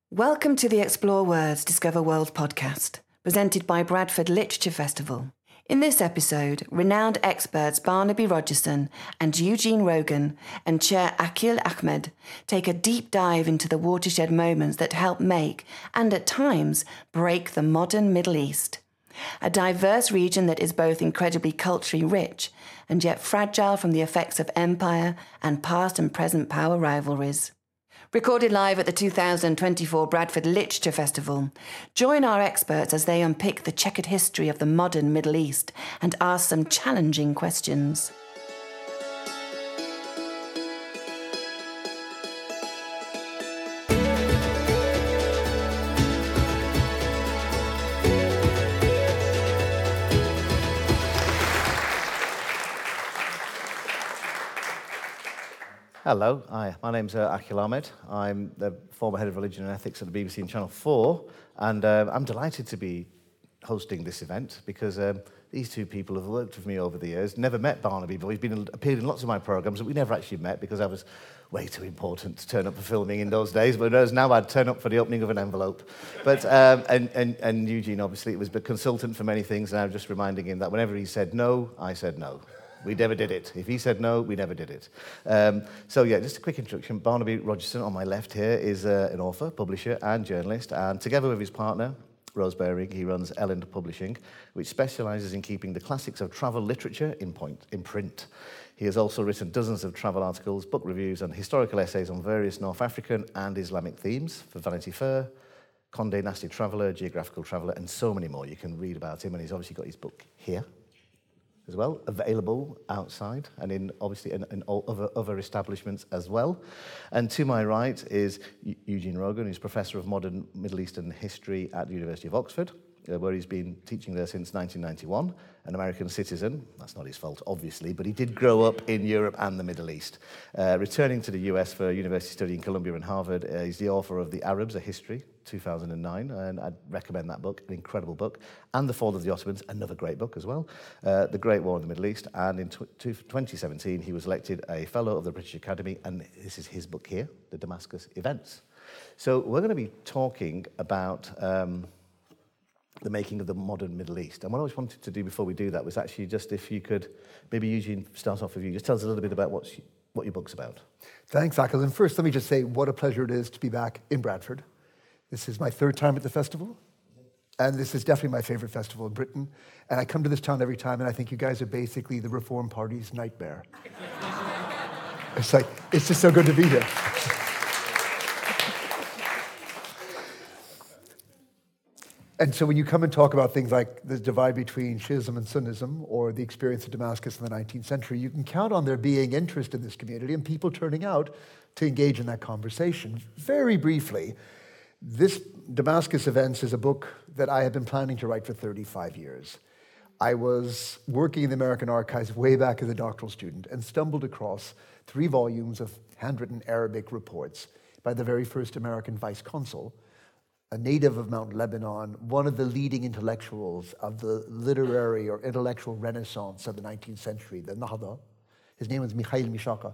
Welcome to the Explore Words, Discover World podcast, presented by Bradford Literature Festival. In this episode, renowned experts Barnaby Rogerson and Eugene Rogan and Chair Akhil Ahmed take a deep dive into the watershed moments that help make, and at times, break the modern Middle East. A diverse region that is both incredibly culturally rich and yet fragile from the effects of empire and past and present power rivalries. Recorded live at the 2024 Bradford Literature Festival, join our experts as they unpick the checkered history of the modern Middle East and ask some challenging questions. Hello, hi, my name's Akhil Ahmed. I'm the former head of religion and ethics at the BBC and Channel 4, and I'm delighted to be hosting this event because these two people have worked with me over the years. Never met Barnaby, but he's appeared in lots of my programmes, but we never actually met because I was way too important to turn up for filming in those days, but whereas now I'd turn up for the opening of an envelope. But and Eugene, obviously, was the consultant for many things, and I'm just reminding him that whenever he said no, I said no. We never did it. If he said no, we never did it. So yeah, just a quick introduction. Barnaby Rogerson, on my left here, is an author, publisher and journalist, and together with his partner, Rose Baring, he runs Elland Publishing, which specialises in keeping the classics of travel literature in print. He has also written dozens of travel articles, book reviews and historical essays on various North African and Islamic themes for Vanity Fair, Condé Nast Traveller, Geographical Traveller, and so many more. You can read about him, and he's obviously got his book here as well, available outside and in all other establishments as well. And to my right is Eugene Rogan, who's Professor of Modern Middle Eastern History at the University of Oxford, where he's been teaching there since 1991, an American citizen. That's not his fault, obviously, but he did grow up in Europe and the Middle East. Returning to the US for university study in Columbia and Harvard, he's the author of The Arabs, A History, 2009, and I'd recommend that book, an incredible book, and The Fall of the Ottomans, another great book as well, The Great War in the Middle East, and in 2017 he was elected a Fellow of the British Academy, and this is his book here, The Damascus Events. So we're going to be talking about the making of the modern Middle East. And what I always wanted to do before we do that was actually just if you could, maybe Eugene, start off with you, just tell us a little bit about what your book's about. Thanks, Akhil. And first, let me just say what a pleasure it is to be back in Bradford. This is my third time at the festival, and this is definitely my favorite festival in Britain. And I come to this town every time, and I think you guys are basically the Reform Party's nightmare. It's just so good to be here. And so when you come and talk about things like the divide between Shiism and Sunnism or the experience of Damascus in the 19th century, you can count on there being interest in this community and people turning out to engage in that conversation. Very briefly, this Damascus Events is a book that I have been planning to write for 35 years. I was working in the American Archives way back as a doctoral student and stumbled across 3 volumes of handwritten Arabic reports by the very first American vice consul, a native of Mount Lebanon, one of the leading intellectuals of the literary or intellectual renaissance of the 19th century, the Nahda. His name was Mikhail Mishaka.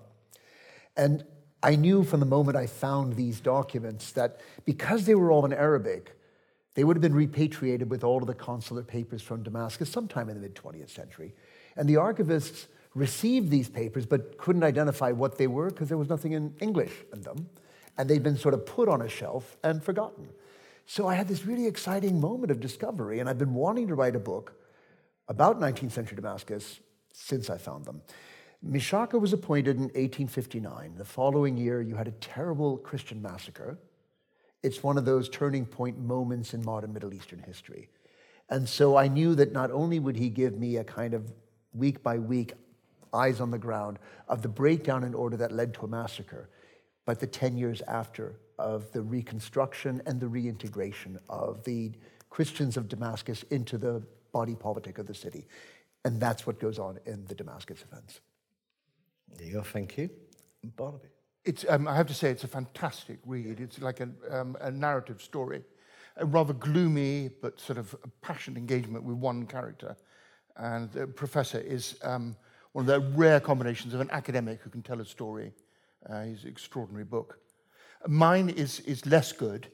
And I knew from the moment I found these documents that because they were all in Arabic, they would have been repatriated with all of the consular papers from Damascus sometime in the mid-20th century. And the archivists received these papers but couldn't identify what they were because there was nothing in English in them. And they'd been sort of put on a shelf and forgotten. So I had this really exciting moment of discovery, and I've been wanting to write a book about 19th century Damascus since I found them. Mishaka was appointed in 1859. The following year, you had a terrible Christian massacre. It's one of those turning point moments in modern Middle Eastern history. And so I knew that not only would he give me a kind of week by week eyes on the ground of the breakdown in order that led to a massacre, but the 10 years after of the reconstruction and the reintegration of the Christians of Damascus into the body politic of the city. And that's what goes on in the Damascus Events. There you go, thank you. Barnaby. It's, I have to say, it's a fantastic read. It's like a narrative story, a rather gloomy but sort of passionate engagement with one character. And the professor is one of the rare combinations of an academic who can tell a story. He's an extraordinary book. Mine is less good.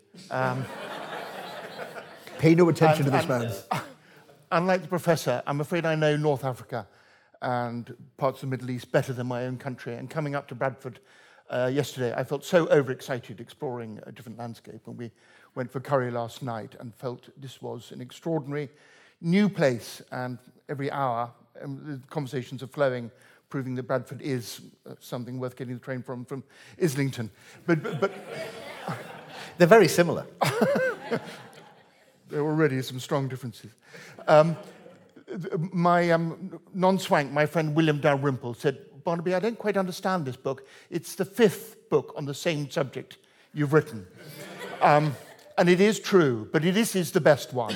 Pay no attention to this man. Unlike the professor, I'm afraid I know North Africa and parts of the Middle East better than my own country. And coming up to Bradford yesterday, I felt so overexcited exploring a different landscape. And we went for curry last night and felt this was an extraordinary new place. And every hour, the conversations are flowing, proving that Bradford is something worth getting the train from Islington. But They're very similar. there are already some strong differences. My non-swank, my friend William Dalrymple, said, Barnaby, I don't quite understand this book. It's the 5th book on the same subject you've written. And it is true, but this is the best one.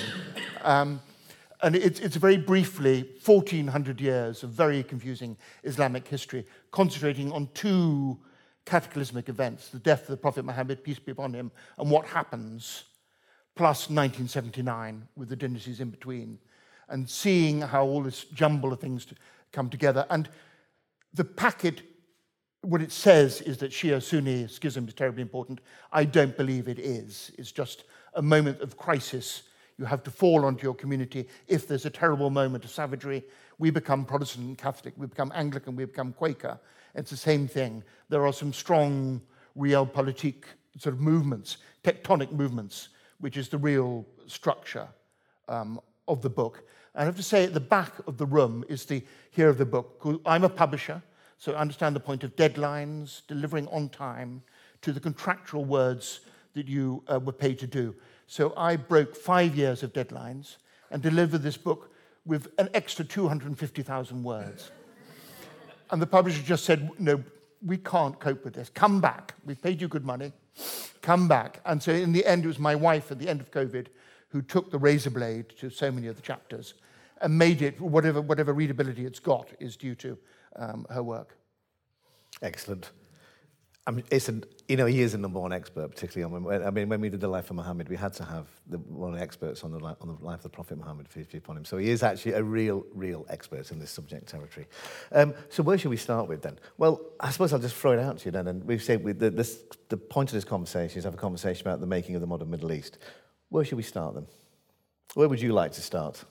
And it's very briefly 1,400 years of very confusing Islamic history, concentrating on 2 cataclysmic events, the death of the Prophet Muhammad, peace be upon him, and what happens, plus 1979, with the dynasties in between, and seeing how all this jumble of things come together. And the packet, what it says is that Shia-Sunni schism is terribly important. I don't believe it is. It's just a moment of crisis. You have to fall onto your community. If there's a terrible moment of savagery, we become Protestant and Catholic, we become Anglican, we become Quaker. It's the same thing. There are some strong realpolitik sort of movements, tectonic movements, which is the real structure of the book. I have to say, at the back of the room is the hero of the book. I'm a publisher, so I understand the point of deadlines, delivering on time, to the contractual words that you were paid to do. So I broke 5 years of deadlines and delivered this book with an extra 250,000 words. And the publisher just said, no, we can't cope with this. Come back. We've paid you good money. Come back. And so in the end, it was my wife at the end of COVID who took the razor blade to so many of the chapters and made it, whatever readability it's got is due to her work. Excellent. He is a #1 expert, particularly on when we did the Life of Muhammad, we had to have one of the experts on the life of the Prophet Muhammad, peace be upon him. So he is actually a real expert in this subject territory. So where should we start with then? Well, I suppose I'll just throw it out to you then. And we've said the point of this conversation is have a conversation about the making of the modern Middle East. Where should we start then? Where would you like to start?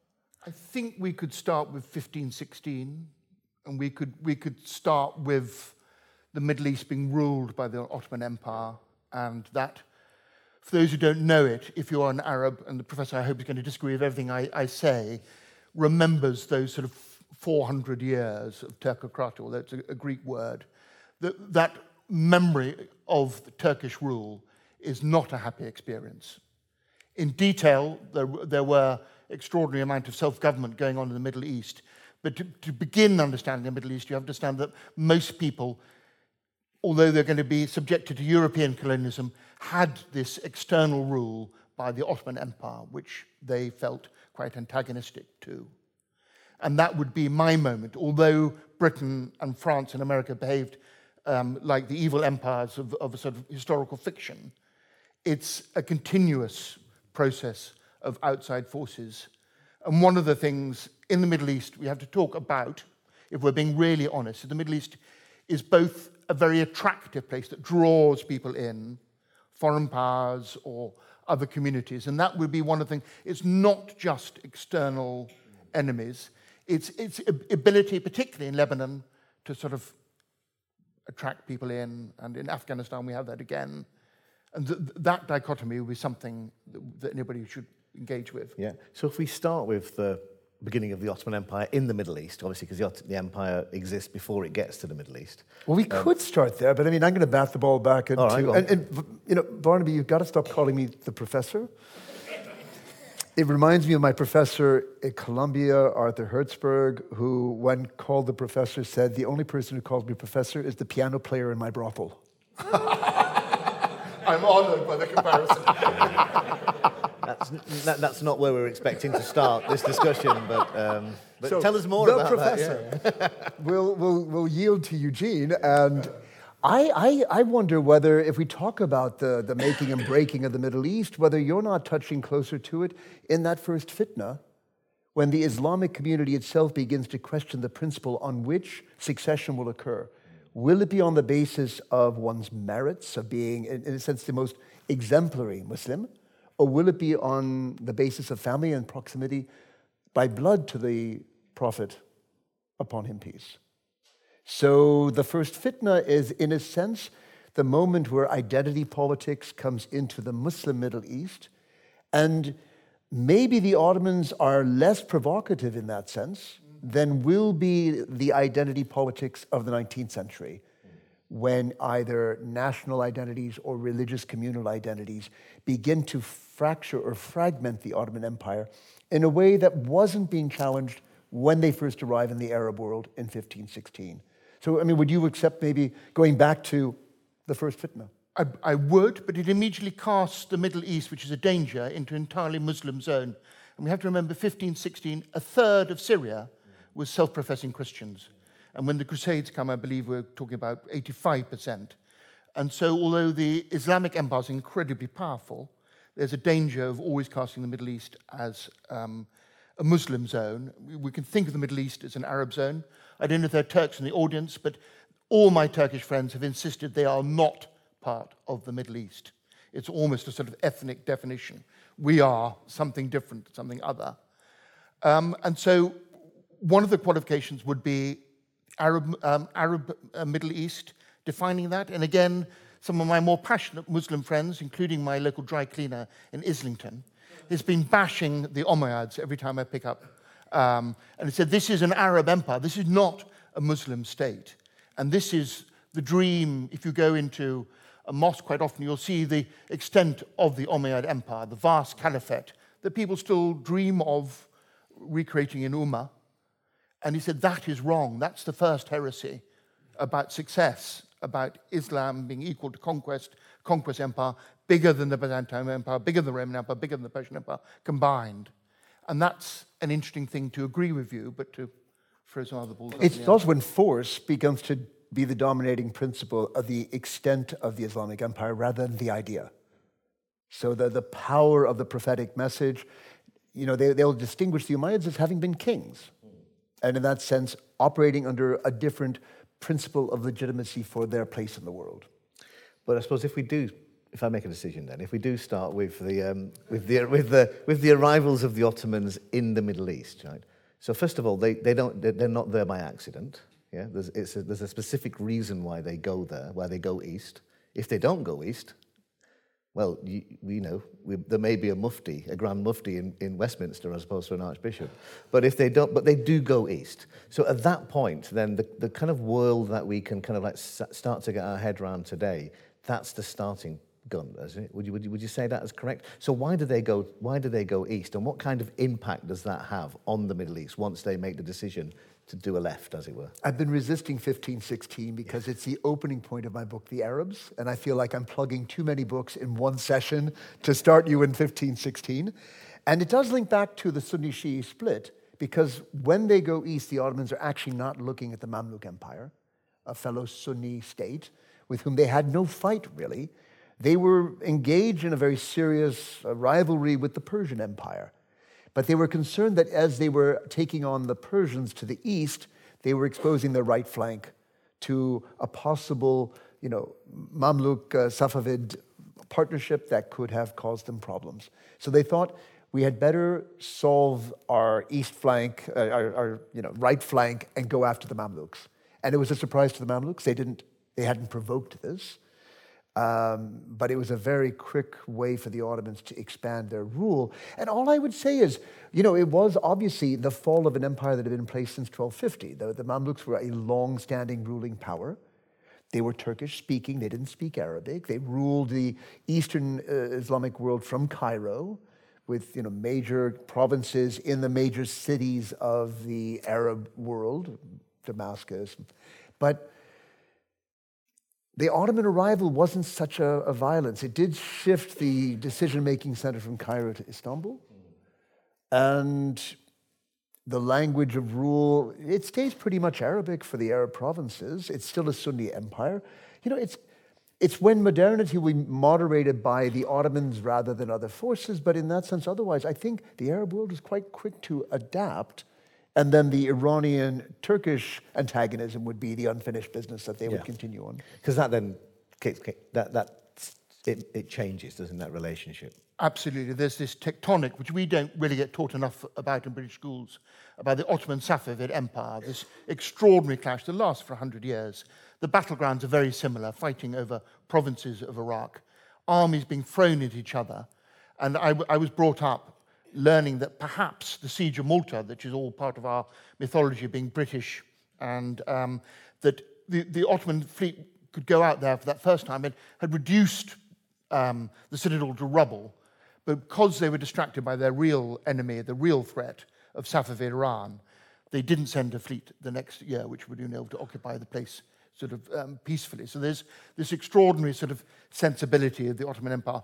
I think we could start with 1516, and we could start with the Middle East being ruled by the Ottoman Empire, and that, for those who don't know it, if you're an Arab, and the professor I hope is going to disagree with everything I say, remembers those sort of 400 years of Turkocratia, although it's a Greek word, that memory of the Turkish rule is not a happy experience. In detail, there were extraordinary amount of self-government going on in the Middle East, but to begin understanding the Middle East, you have to understand that most people, although they're going to be subjected to European colonialism, had this external rule by the Ottoman Empire, which they felt quite antagonistic to. And that would be my moment. Although Britain and France and America behaved like the evil empires of a sort of historical fiction, it's a continuous process of outside forces. And one of the things in the Middle East we have to talk about, if we're being really honest, the Middle East is both a very attractive place that draws people in, foreign powers or other communities. And that would be one of the things. It's not just external enemies. It's ability, particularly in Lebanon, to sort of attract people in. And in Afghanistan, we have that again. And that dichotomy would be something that anybody should engage with. Yeah. So if we start with the beginning of the Ottoman Empire in the Middle East, obviously because the empire exists before it gets to the Middle East. Well, we could start there, but I mean, I'm going to bat the ball back into... All right, and Barnaby, you've got to stop calling me the professor. It reminds me of my professor at Columbia, Arthur Hertzberg, who, when called the professor, said, the only person who calls me professor is the piano player in my brothel. I'm honored by the comparison. That's not where we're expecting to start this discussion, but so tell us more about professor that. Yeah. will yield to Eugene, and I wonder whether, if we talk about the making and breaking of the Middle East, whether you're not touching closer to it in that first fitna, when the Islamic community itself begins to question the principle on which succession will occur. Will it be on the basis of one's merits, of being, in a sense, the most exemplary Muslim? Or will it be on the basis of family and proximity by blood to the Prophet, upon him peace? So the first fitna is, in a sense, the moment where identity politics comes into the Muslim Middle East. And maybe the Ottomans are less provocative in that sense than will be the identity politics of the 19th century, when either national identities or religious communal identities begin to fracture or fragment the Ottoman Empire in a way that wasn't being challenged when they first arrived in the Arab world in 1516. So, I mean, would you accept maybe going back to the first fitna? I would, but it immediately casts the Middle East, which is a danger, into an entirely Muslim zone. And we have to remember 1516, a third of Syria was self-professing Christians. And when the Crusades come, I believe we're talking about 85%. And so although the Islamic empire is incredibly powerful, there's a danger of always casting the Middle East as a Muslim zone. We can think of the Middle East as an Arab zone. I don't know if there are Turks in the audience, but all my Turkish friends have insisted they are not part of the Middle East. It's almost a sort of ethnic definition. We are something different, something other. And so one of the qualifications would be Arab Middle East, defining that. And again, some of my more passionate Muslim friends, including my local dry cleaner in Islington, has been bashing the Umayyads every time I pick up. And it said, this is an Arab empire. This is not a Muslim state. And this is the dream. If you go into a mosque, quite often you'll see the extent of the Umayyad Empire, the vast caliphate that people still dream of recreating in Ummah. And he said, that is wrong. That's the first heresy about success, about Islam being equal to conquest empire, bigger than the Byzantine Empire, bigger than the Roman Empire, bigger than the Persian Empire, combined. And that's an interesting thing to agree with you, but to throw some other balls. It's also when force becomes to be the dominating principle of the extent of the Islamic Empire rather than the idea. So the power of the prophetic message, you know, they'll distinguish the Umayyads as having been kings. And in that sense, operating under a different principle of legitimacy for their place in the world. But I suppose if I make a decision then, if we do start with the arrivals of the Ottomans in the Middle East, right? So first of all, they're not there by accident. Yeah, there's a specific reason why they go there, why they go east. If they don't go east, well, there may be a mufti, a grand mufti in Westminster as opposed to an archbishop. But if they don't, but they do go east. So at that point, then the kind of world that we can kind of like start to get our head around today, that's the starting gun, isn't it? Would you say that is correct? So why do they go east, and what kind of impact does that have on the Middle East once they make the decision to do a left, as it were? I've been resisting 1516 because it's the opening point of my book, The Arabs, and I feel like I'm plugging too many books in one session to start you in 1516. And it does link back to the Sunni-Shi'i split, because when they go east, the Ottomans are actually not looking at the Mamluk Empire, a fellow Sunni state with whom they had no fight, really. They were engaged in a very serious rivalry with the Persian Empire. But they were concerned that as they were taking on the Persians to the east, they were exposing their right flank to a possible, Mamluk Safavid partnership that could have caused them problems. So they thought we had better solve our east flank, our right flank, and go after the Mamluks. And it was a surprise to the Mamluks. They hadn't provoked this. But it was a very quick way for the Ottomans to expand their rule. And all I would say is, it was obviously the fall of an empire that had been in place since 1250. The Mamluks were a long-standing ruling power. They were Turkish-speaking. They didn't speak Arabic. They ruled the Eastern Islamic world from Cairo, with major provinces in the major cities of the Arab world, Damascus. But the Ottoman arrival wasn't such a violence. It did shift the decision-making center from Cairo to Istanbul. And the language of rule, it stays pretty much Arabic for the Arab provinces. It's still a Sunni empire. It's when modernity will be moderated by the Ottomans rather than other forces, but in that sense, otherwise, I think the Arab world is quite quick to adapt And then the Iranian-Turkish antagonism would be the unfinished business that they would continue on. Because that then it changes, doesn't that relationship? Absolutely. There's this tectonic, which we don't really get taught enough about in British schools, about the Ottoman Safavid Empire, this extraordinary clash that lasts for 100 years. The battlegrounds are very similar, fighting over provinces of Iraq, armies being thrown at each other. And I was brought up learning that perhaps the siege of Malta, which is all part of our mythology being British, and that the Ottoman fleet could go out there for that first time and had reduced the citadel to rubble. But because they were distracted by their real enemy, the real threat of Safavid Iran, they didn't send a fleet the next year, which would have been able to occupy the place sort of peacefully. So there's this extraordinary sort of sensibility of the Ottoman Empire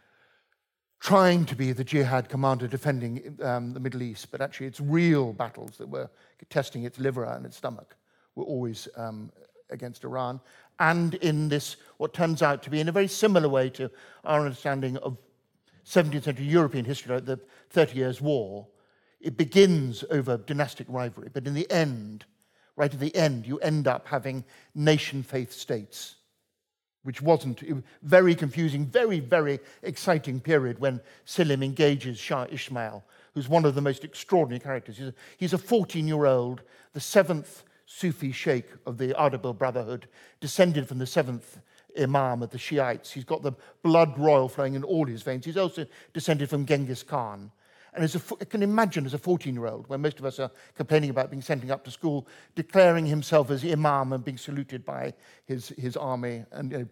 trying to be the jihad commander defending the Middle East, but actually its real battles that were testing its liver and its stomach were always against Iran. And in this, what turns out to be in a very similar way to our understanding of 17th century European history, like the 30 Years' War, it begins over dynastic rivalry, but in the end, right at the end, you end up having nation-faith states, which wasn't very confusing, very, very exciting period when Selim engages Shah Ismail, who's one of the most extraordinary characters. He's a 14-year-old, the seventh Sufi sheikh of the Ardabil Brotherhood, descended from the seventh Imam of the Shiites. He's got the blood royal flowing in all his veins. He's also descended from Genghis Khan. And I can imagine as a 14-year-old, when most of us are complaining about being sent up to school, declaring himself as Imam and being saluted by his army, and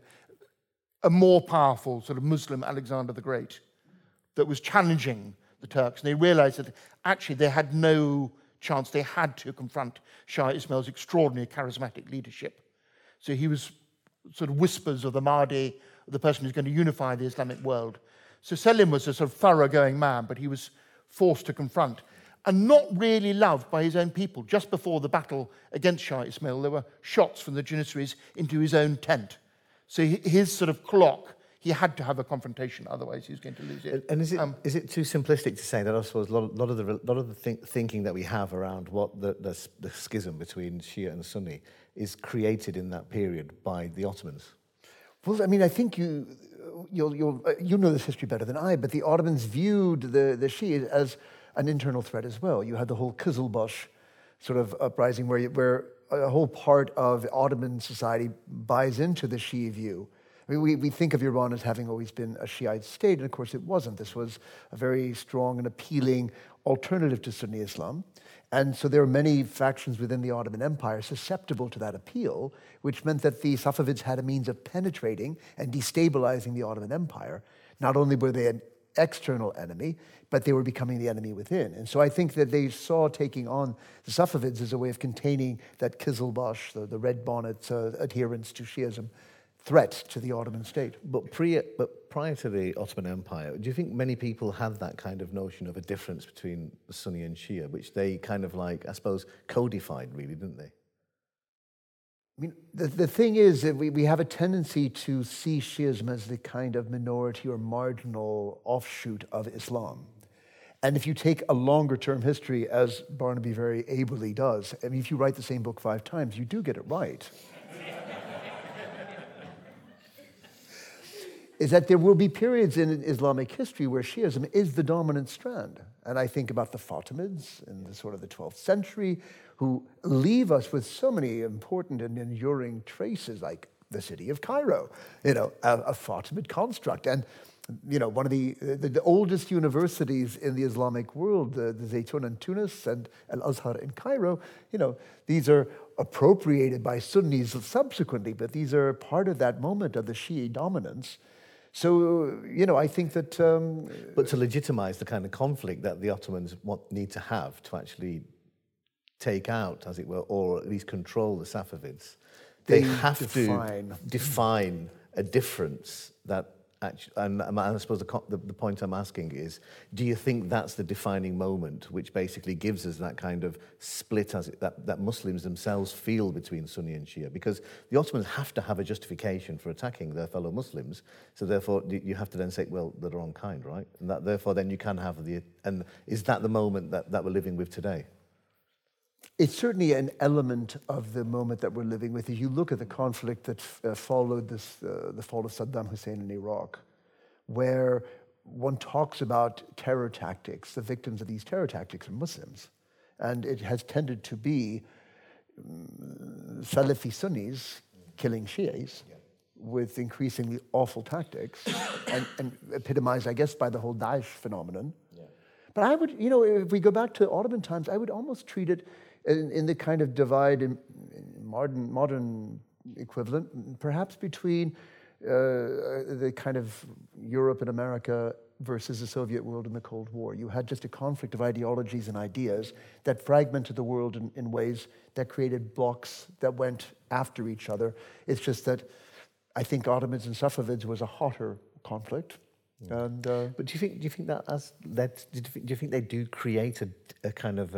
a more powerful sort of Muslim Alexander the Great that was challenging the Turks. And they realized that actually they had no chance. They had to confront Shah Ismail's extraordinary charismatic leadership. So he was sort of whispers of the Mahdi, the person who's going to unify the Islamic world. So Selim was a sort of thoroughgoing man, but he was forced to confront, and not really loved by his own people. Just before the battle against Shah Ismail, there were shots from the Janissaries into his own tent. So his sort of clock, he had to have a confrontation, otherwise he was going to lose it. And is it too simplistic to say that I suppose a lot of the thinking that we have around what the schism between Shia and Sunni is created in that period by the Ottomans? Well, I mean, I think you know this history better than I, but the Ottomans viewed the Shias as an internal threat as well. You had the whole Kızılbaş sort of uprising where a whole part of Ottoman society buys into the Shia view. I mean, we think of Iran as having always been a Shiite state, and of course it wasn't. This was a very strong and appealing alternative to Sunni Islam. And so there are many factions within the Ottoman Empire susceptible to that appeal, which meant that the Safavids had a means of penetrating and destabilizing the Ottoman Empire. Not only were they an external enemy, but they were becoming the enemy within. And so I think that they saw taking on the Safavids as a way of containing that Kızılbaş, the red bonnet adherence to Shiism, threat to the Ottoman state. But prior to the Ottoman Empire, do you think many people had that kind of notion of a difference between Sunni and Shia, which they kind of like, I suppose, codified really, didn't they? I mean, the thing is that we have a tendency to see Shiism as the kind of minority or marginal offshoot of Islam. And if you take a longer-term history, as Barnaby very ably does, I mean, if you write the same book 5 times, you do get it right. Is that there will be periods in Islamic history where Shiism is the dominant strand. And I think about the Fatimids in the sort of the 12th century, who leave us with so many important and enduring traces, like the city of Cairo, a Fatimid construct. And, one of the oldest universities in the Islamic world, the Zaytun in Tunis and Al-Azhar in Cairo, these are appropriated by Sunnis subsequently, but these are part of that moment of the Shia dominance. So, I think that... but to legitimize the kind of conflict that the Ottomans need to have to actually take out, as it were, or at least control the Safavids, they have to define a difference that actually... And I suppose the point I'm asking is, do you think that's the defining moment which basically gives us that kind of split that Muslims themselves feel between Sunni and Shia? Because the Ottomans have to have a justification for attacking their fellow Muslims, so therefore you have to then say, well, they're the wrong kind, right? And that therefore then you can have and is that the moment that we're living with today? It's certainly an element of the moment that we're living with. If you look at the conflict that followed the fall of Saddam Hussein in Iraq, where one talks about terror tactics, the victims of these terror tactics are Muslims. And it has tended to be Salafi Sunnis killing Shias with increasingly awful tactics and epitomized, I guess, by the whole Daesh phenomenon. But I would, if we go back to Ottoman times, I would almost treat it in the kind of divide in modern equivalent, perhaps between the kind of Europe and America versus the Soviet world in the Cold War. You had just a conflict of ideologies and ideas that fragmented the world in ways that created blocks that went after each other. It's just that I think Ottomans and Safavids was a hotter conflict. And, but do you think that do you think they do create a kind of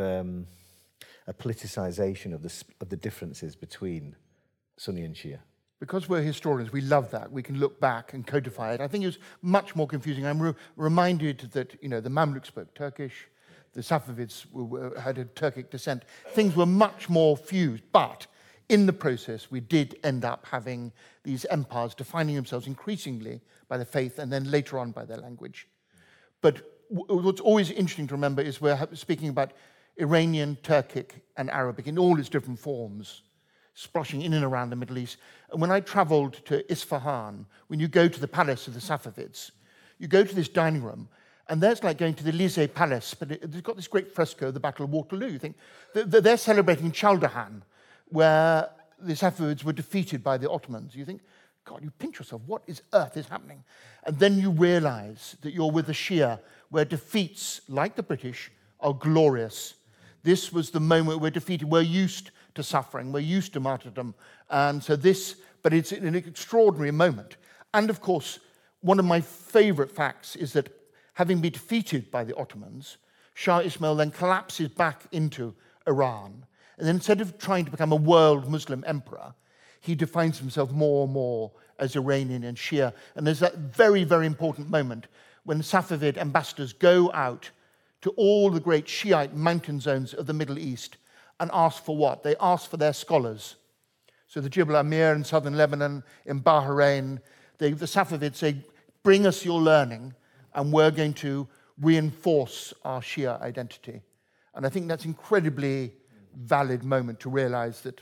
a politicization of the differences between Sunni and Shia? Because we're historians, we love that. We can look back and codify it. I think it was much more confusing. I'm reminded that the Mamluks spoke Turkish, the Safavids had a Turkic descent. Things were much more fused, but in the process, we did end up having these empires defining themselves increasingly by their faith and then later on by their language. But what's always interesting to remember is we're speaking about Iranian, Turkic, and Arabic in all its different forms, splashing in and around the Middle East. And when I traveled to Isfahan, when you go to the palace of the Safavids, you go to this dining room, and there's like going to the Élysée Palace, but it's got this great fresco of the Battle of Waterloo. You think they're celebrating Chaldahan, where the Safavids were defeated by the Ottomans. You think, God, you pinch yourself, what is earth is happening? And then you realize that you're with the Shia, where defeats, like the British, are glorious. This was the moment we're defeated. We're used to suffering. We're used to martyrdom. And so but it's an extraordinary moment. And of course, one of my favorite facts is that having been defeated by the Ottomans, Shah Ismail then collapses back into Iran. And then instead of trying to become a world Muslim emperor, he defines himself more and more as Iranian and Shia. And there's that very, very important moment when Safavid ambassadors go out to all the great Shiite mountain zones of the Middle East and ask for what? They ask for their scholars. So the Jibal Amir in southern Lebanon, in Bahrain, the Safavids say, bring us your learning and we're going to reinforce our Shia identity. And I think that's incredibly valid moment to realize that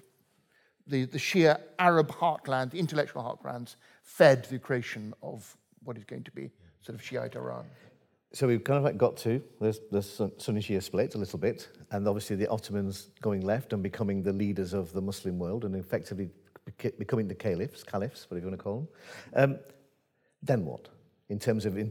the Shia Arab heartland, the intellectual heartlands, fed the creation of what is going to be sort of Shiite Iran. So we've kind of like got to the Sunni Shia split a little bit, and obviously the Ottomans going left and becoming the leaders of the Muslim world and effectively becoming the caliphs, whatever you want to call them. Then what? In terms of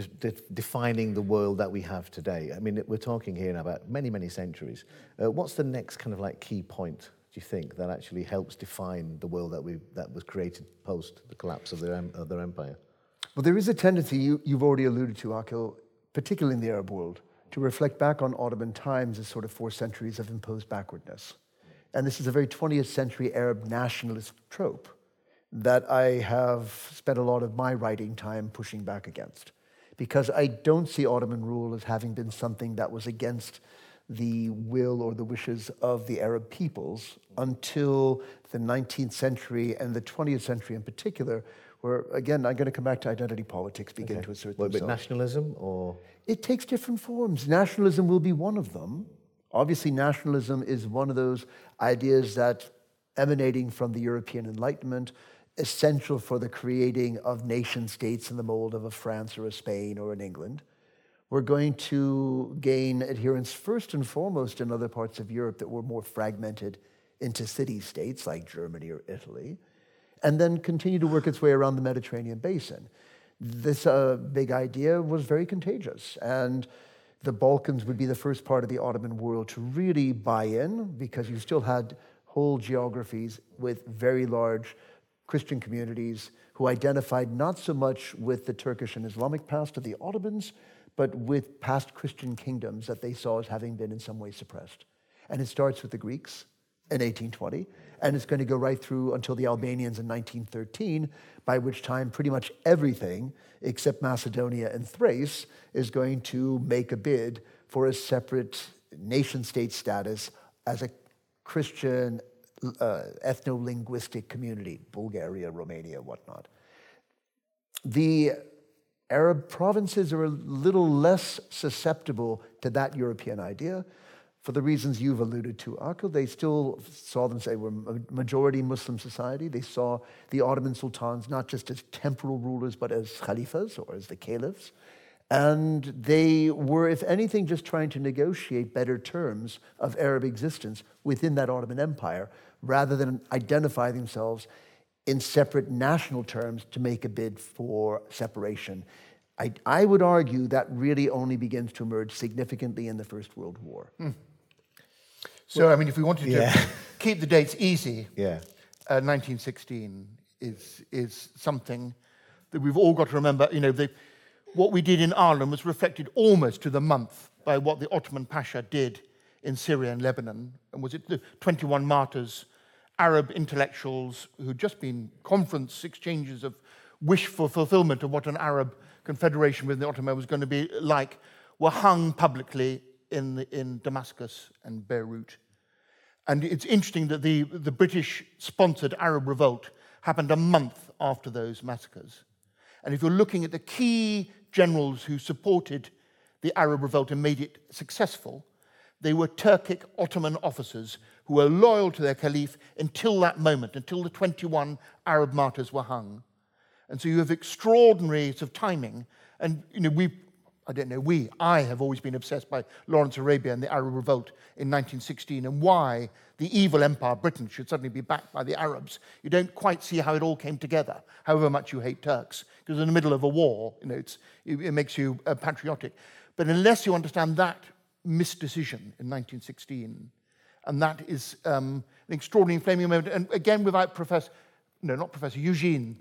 defining the world that we have today. I mean, we're talking here now about many, many centuries. What's the next kind of like key point, do you think, that actually helps define the world that was created post the collapse of their empire? Well, there is a tendency, you've already alluded to, Akhil, particularly in the Arab world, to reflect back on Ottoman times as sort of 4 centuries of imposed backwardness. And this is a very 20th century Arab nationalist trope that I have spent a lot of my writing time pushing back against. Because I don't see Ottoman rule as having been something that was against the will or the wishes of the Arab peoples until the 19th century and the 20th century in particular, where, again, I'm going to come back to identity politics, begin to assert themselves. But nationalism or? It takes different forms. Nationalism will be one of them. Obviously, nationalism is one of those ideas that emanating from the European Enlightenment, essential for the creating of nation states in the mold of a France or a Spain or an England. We're going to gain adherence first and foremost in other parts of Europe that were more fragmented into city-states like Germany or Italy, and then continue to work its way around the Mediterranean basin. This big idea was very contagious, and the Balkans would be the first part of the Ottoman world to really buy in, because you still had whole geographies with very large Christian communities who identified not so much with the Turkish and Islamic past of the Ottomans, but with past Christian kingdoms that they saw as having been in some way suppressed. And it starts with the Greeks in 1820, and it's going to go right through until the Albanians in 1913, by which time pretty much everything except Macedonia and Thrace is going to make a bid for a separate nation-state status as a Christian, ethno-linguistic community, Bulgaria, Romania, whatnot. The Arab provinces are a little less susceptible to that European idea for the reasons you've alluded to, Akil. They still saw themselves, they were a majority Muslim society. They saw the Ottoman sultans not just as temporal rulers, but as khalifas or as the caliphs. And they were, if anything, just trying to negotiate better terms of Arab existence within that Ottoman Empire, rather than identify themselves in separate national terms to make a bid for separation. I would argue that really only begins to emerge significantly in the First World War. So, I mean, if we wanted to keep the dates easy, 1916 is something that we've all got to remember. You know, what we did in Ireland was reflected almost to the month by what the Ottoman Pasha did in Syria and Lebanon. And was it the 21 martyrs, Arab intellectuals who'd just been conference exchanges of wish for fulfillment of what an Arab confederation within the Ottoman was going to be like, were hung publicly in Damascus and Beirut. And it's interesting that the British-sponsored Arab revolt happened a month after those massacres. And if you're looking at the key generals who supported the Arab revolt and made it successful, they were Turkic Ottoman officers who were loyal to their caliph until that moment, until the 21 Arab martyrs were hung. And so you have extraordinary sort of timing. And, you know, I have always been obsessed by Lawrence Arabia and the Arab revolt in 1916 and why the evil empire Britain should suddenly be backed by the Arabs. You don't quite see how it all came together, however much you hate Turks, because in the middle of a war, you know, it makes you patriotic. But unless you understand that misdecision in 1916, and that is an extraordinary inflaming moment, and again without Eugene,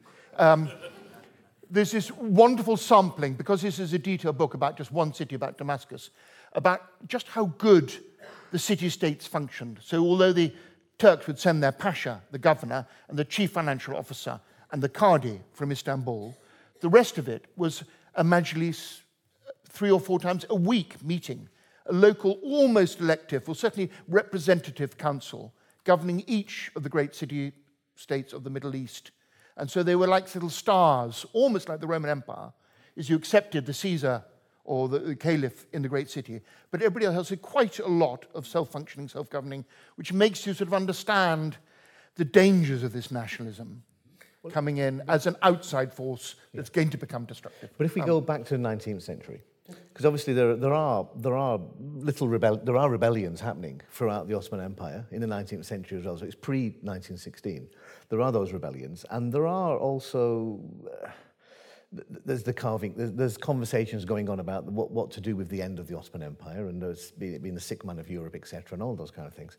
there's this wonderful sampling, because this is a detailed book about just one city, about Damascus, about just how good the city-states functioned. So although the Turks would send their pasha, the governor, and the chief financial officer, and the Qadi from Istanbul, the rest of it was a majlis 3 or 4 times a week meeting, a local, almost elective, or certainly representative council, governing each of the great city-states of the Middle East. And so they were like little stars, almost like the Roman Empire, as you accepted the Caesar or the caliph in the great city. But everybody else had quite a lot of self-functioning, self-governing, which makes you sort of understand the dangers of this nationalism coming in as an outside force that's going to become destructive. But if we go back to the 19th century, because obviously there are rebellions happening throughout the Ottoman Empire in the 19th century as well. So it's pre-1916. There are those rebellions, and there are also there's the carving. There's conversations going on about what to do with the end of the Ottoman Empire, and there's being the sick man of Europe, etc., and all those kind of things.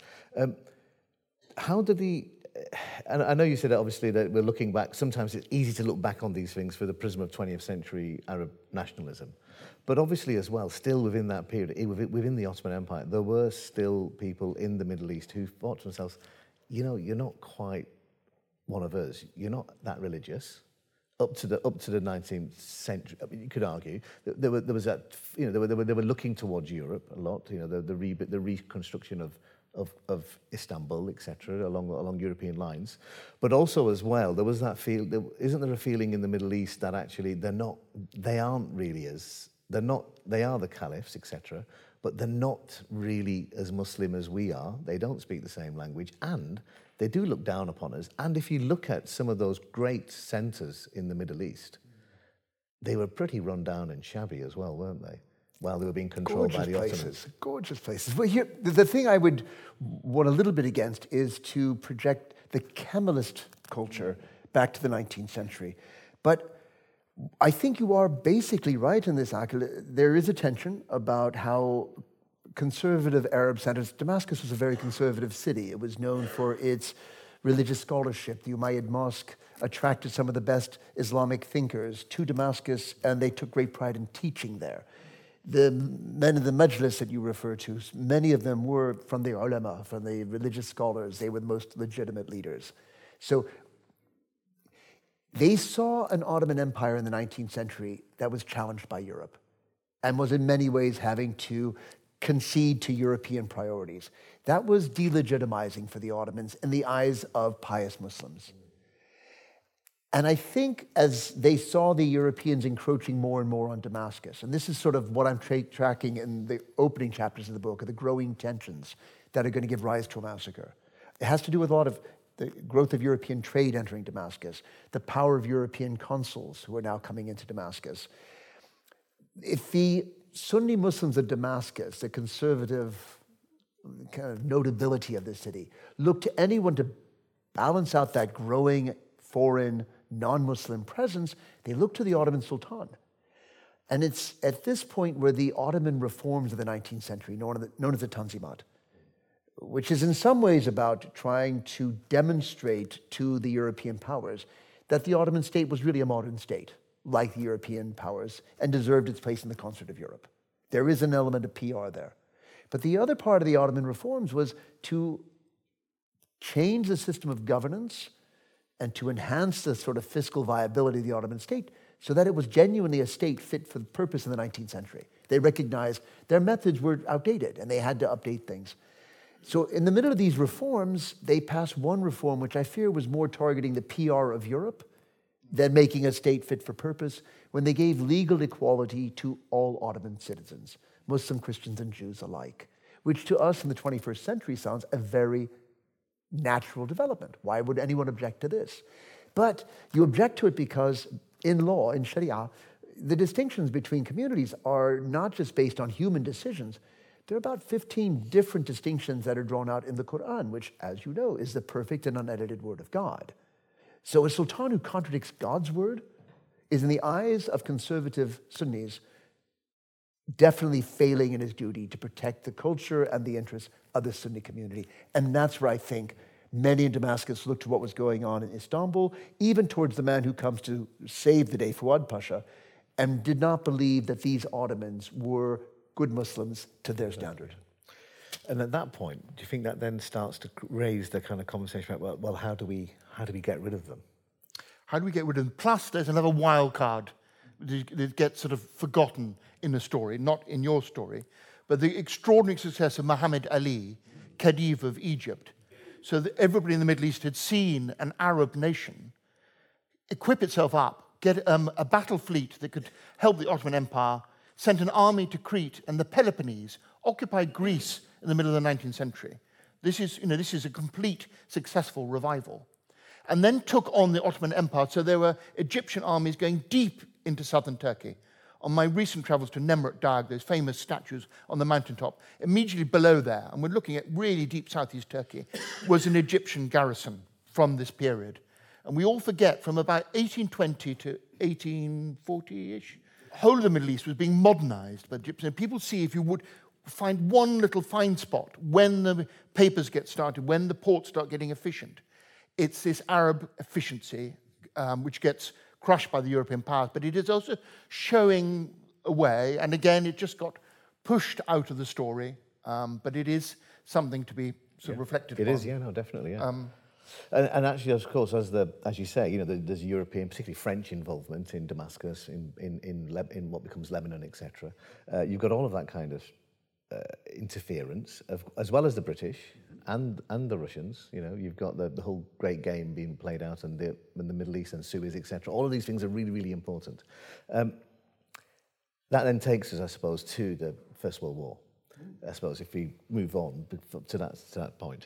How did and I know you said that obviously that we're looking back. Sometimes it's easy to look back on these things through the prism of 20th century Arab nationalism. But obviously as well, still within that period, within the Ottoman Empire, there were still people in the Middle East who thought to themselves, you know, you're not quite one of us. You're not that religious. Up to the 19th century, I mean, you could argue there was that, you know, they were looking towards Europe a lot. You know, the reconstruction of Istanbul, etc., along European lines, but also as well there was that isn't there a feeling in the Middle East that actually they are the caliphs, etc., but they're not really as Muslim as we are. They don't speak the same language, and they do look down upon us. And if you look at some of those great centres in the Middle East, they were pretty run down and shabby as well, weren't they? While they were being controlled by the Ottomans. Gorgeous places. Well, here, the thing I would want a little bit against is to project the Kemalist culture back to the 19th century. But I think you are basically right in this, Akil. There is a tension about how conservative Arab centers. Damascus was a very conservative city. It was known for its religious scholarship. The Umayyad Mosque attracted some of the best Islamic thinkers to Damascus, and they took great pride in teaching there. The men in the Majlis that you refer to, many of them were from the ulama, from the religious scholars. They were the most legitimate leaders. So they saw an Ottoman Empire in the 19th century that was challenged by Europe and was in many ways having to concede to European priorities. That was delegitimizing for the Ottomans in the eyes of pious Muslims. And I think as they saw the Europeans encroaching more and more on Damascus, and this is sort of what I'm tracking in the opening chapters of the book, are the growing tensions that are going to give rise to a massacre. It has to do with a lot of the growth of European trade entering Damascus, the power of European consuls who are now coming into Damascus. If the Sunni Muslims of Damascus, the conservative kind of notability of the city, look to anyone to balance out that growing foreign non-Muslim presence, they look to the Ottoman Sultan. And it's at this point where the Ottoman reforms of the 19th century, known as the Tanzimat, which is in some ways about trying to demonstrate to the European powers that the Ottoman state was really a modern state, like the European powers, and deserved its place in the concert of Europe. There is an element of PR there. But the other part of the Ottoman reforms was to change the system of governance and to enhance the sort of fiscal viability of the Ottoman state so that it was genuinely a state fit for the purpose in the 19th century. They recognized their methods were outdated and they had to update things. So in the middle of these reforms, they passed one reform which I fear was more targeting the PR of Europe than making a state fit for purpose, when they gave legal equality to all Ottoman citizens, Muslim, Christians, and Jews alike, which to us in the 21st century sounds a very natural development. Why would anyone object to this? But you object to it because in law, in Sharia, the distinctions between communities are not just based on human decisions. There are about 15 different distinctions that are drawn out in the Quran, which, as you know, is the perfect and unedited word of God. So a sultan who contradicts God's word is, in the eyes of conservative Sunnis, definitely failing in his duty to protect the culture and the interests of the Sunni community. And that's where I think many in Damascus looked to what was going on in Istanbul, even towards the man who comes to save the day, Fuad Pasha, and did not believe that these Ottomans were good Muslims to their standard. And at that point, do you think that then starts to raise the kind of conversation about, well, how do we get rid of them? How do we get rid of them? Plus, there's another wild card that gets sort of forgotten in the story, not in your story, but the extraordinary success of Muhammad Ali, Khedive of Egypt, so that everybody in the Middle East had seen an Arab nation equip itself up, get a battle fleet that could help the Ottoman Empire, sent an army to Crete and the Peloponnese, occupied Greece in the middle of the 19th century. This is a complete successful revival. And then took on the Ottoman Empire, so there were Egyptian armies going deep into southern Turkey. On my recent travels to Nemrut Dağ, those famous statues on the mountaintop, immediately below there, and we're looking at really deep southeast Turkey, was an Egyptian garrison from this period. And we all forget, from about 1820 to 1840-ish, the whole of the Middle East was being modernized by Egyptians. And people see, if you would find one little fine spot, when the papers get started, when the ports start getting efficient, it's this Arab efficiency which gets crushed by the European powers, but it is also showing a way, and again, it just got pushed out of the story, but it is something to be sort of reflected upon. It is, yeah, no, definitely, yeah. And actually, of course, as you say, there's European, particularly French involvement in Damascus, in what becomes Lebanon, etc. You've got all of that kind of interference, as well as the British and the Russians. You've got the whole great game being played out in the Middle East and Suez, etc. All of these things are really, really important. That then takes us, I suppose, to the First World War. I suppose if we move on to that point.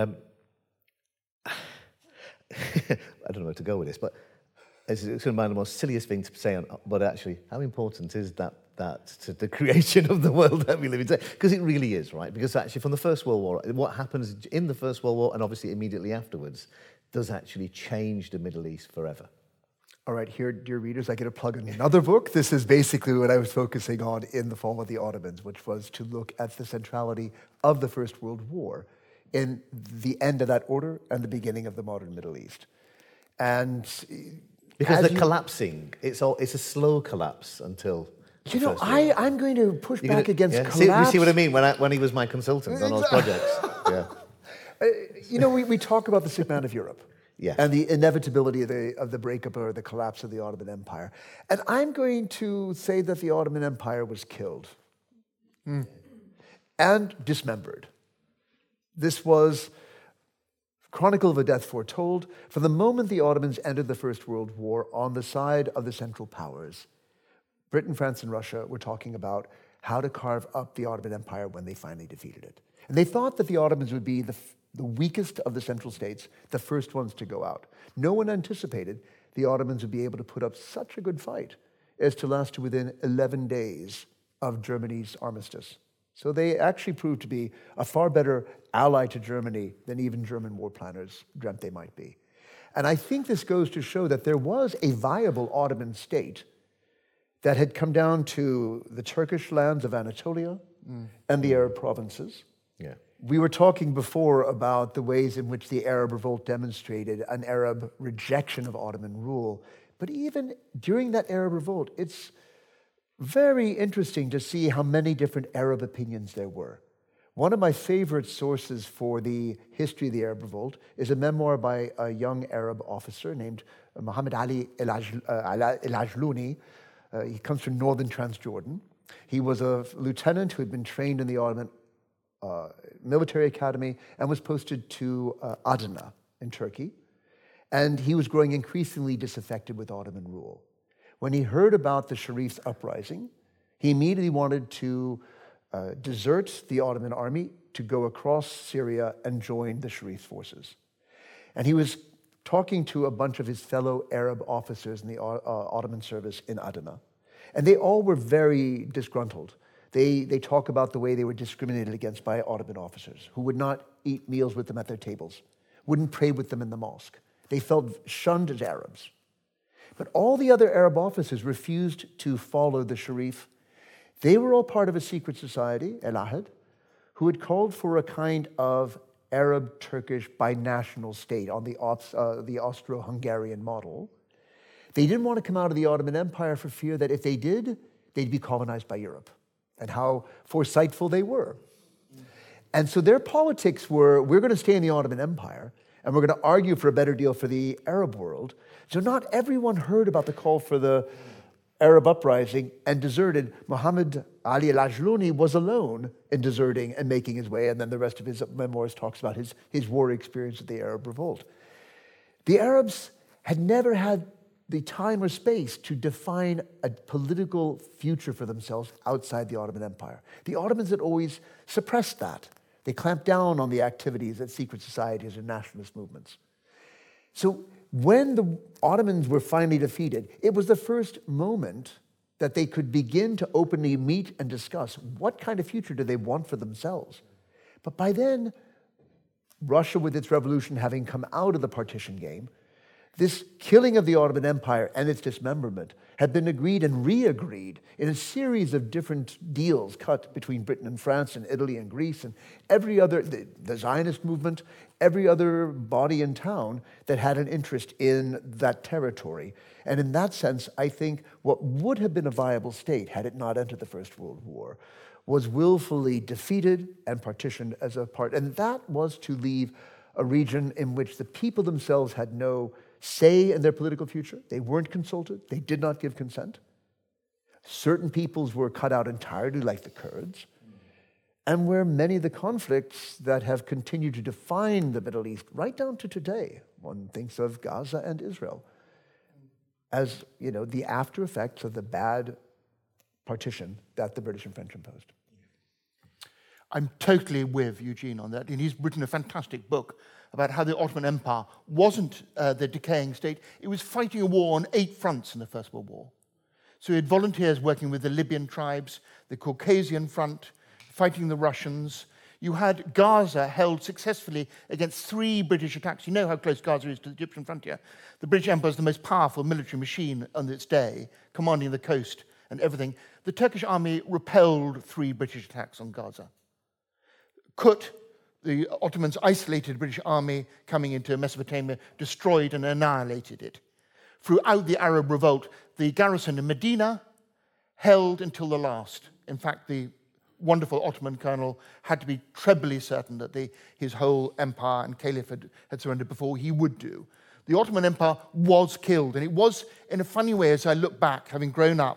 I don't know where to go with this, but it's going to be the most silliest thing to say, but actually, how important is that to the creation of the world that we live in today? Because it really is, right? Because actually, from the First World War, what happens in the First World War, and obviously immediately afterwards, does actually change the Middle East forever. All right, here, dear readers, I get a plug on another book. This is basically what I was focusing on in The Fall of the Ottomans, which was to look at the centrality of the First World War in the end of that order and the beginning of the modern Middle East. And because the collapsing, it's a slow collapse until... I'm going to push back against collapse. You see what I mean when he was my consultant on those projects? Yeah. We talk about the sick man of Europe. Yes. And the inevitability of the breakup or the collapse of the Ottoman Empire. And I'm going to say that the Ottoman Empire was killed. and dismembered. This was Chronicle of a Death Foretold. From the moment the Ottomans entered the First World War on the side of the Central Powers, Britain, France, and Russia were talking about how to carve up the Ottoman Empire when they finally defeated it. And they thought that the Ottomans would be the weakest of the Central States, the first ones to go out. No one anticipated the Ottomans would be able to put up such a good fight as to last to within 11 days of Germany's armistice. So they actually proved to be a far better ally to Germany than even German war planners dreamt they might be. And I think this goes to show that there was a viable Ottoman state that had come down to the Turkish lands of Anatolia and the Arab provinces. Yeah. We were talking before about the ways in which the Arab revolt demonstrated an Arab rejection of Ottoman rule. But even during that Arab revolt, it's very interesting to see how many different Arab opinions there were. One of my favorite sources for the history of the Arab revolt is a memoir by a young Arab officer named Muhammad Ali El-Ajlouni. He comes from northern Transjordan. He was a lieutenant who had been trained in the Ottoman military academy and was posted to Adana in Turkey. And he was growing increasingly disaffected with Ottoman rule. When he heard about the Sharif's uprising, he immediately wanted to desert the Ottoman army to go across Syria and join the Sharif's forces. And he was talking to a bunch of his fellow Arab officers in the Ottoman service in Adana. And they all were very disgruntled. They talk about the way they were discriminated against by Ottoman officers who would not eat meals with them at their tables, wouldn't pray with them in the mosque. They felt shunned as Arabs. But all the other Arab officers refused to follow the Sharif. They were all part of a secret society, El Ahad, who had called for a kind of Arab-Turkish binational state on the Austro-Hungarian model. They didn't want to come out of the Ottoman Empire for fear that if they did, they'd be colonized by Europe, and how foresightful they were. And so their politics were, we're going to stay in the Ottoman Empire, and we're going to argue for a better deal for the Arab world. So not everyone heard about the call for the Arab uprising and deserted. Muhammad Ali al-Ajlouni was alone in deserting and making his way, and then the rest of his memoirs talks about his war experience at the Arab revolt. The Arabs had never had the time or space to define a political future for themselves outside the Ottoman Empire. The Ottomans had always suppressed that. They clamped down on the activities of secret societies and nationalist movements. So when the Ottomans were finally defeated, it was the first moment that they could begin to openly meet and discuss what kind of future do they want for themselves. But by then, Russia, with its revolution having come out of the partition game, this killing of the Ottoman Empire and its dismemberment had been agreed and re-agreed in a series of different deals cut between Britain and France and Italy and Greece and every other, the Zionist movement, every other body in town that had an interest in that territory. And in that sense, I think what would have been a viable state had it not entered the First World War was willfully defeated and partitioned as a part. And that was to leave a region in which the people themselves had no say in their political future. They weren't consulted. They did not give consent. Certain peoples were cut out entirely, like the Kurds, and where many of the conflicts that have continued to define the Middle East right down to today, one thinks of Gaza and Israel, as, the after effects of the bad partition that the British and French imposed. I'm totally with Eugene on that, and he's written a fantastic book about how the Ottoman Empire wasn't the decaying state. It was fighting a war on 8 fronts in the First World War. So he had volunteers working with the Libyan tribes, the Caucasian front, fighting the Russians. You had Gaza held successfully against 3 British attacks. You know how close Gaza is to the Egyptian frontier. The British Empire is the most powerful military machine on its day, commanding the coast and everything. The Turkish army repelled 3 British attacks on Gaza. Kut, the Ottomans isolated British army coming into Mesopotamia, destroyed and annihilated it. Throughout the Arab revolt, the garrison in Medina held until the last. In fact, the wonderful Ottoman colonel had to be trebly certain that his whole empire and caliphate had surrendered before he would do. The Ottoman Empire was killed, and it was, in a funny way, as I look back, having grown up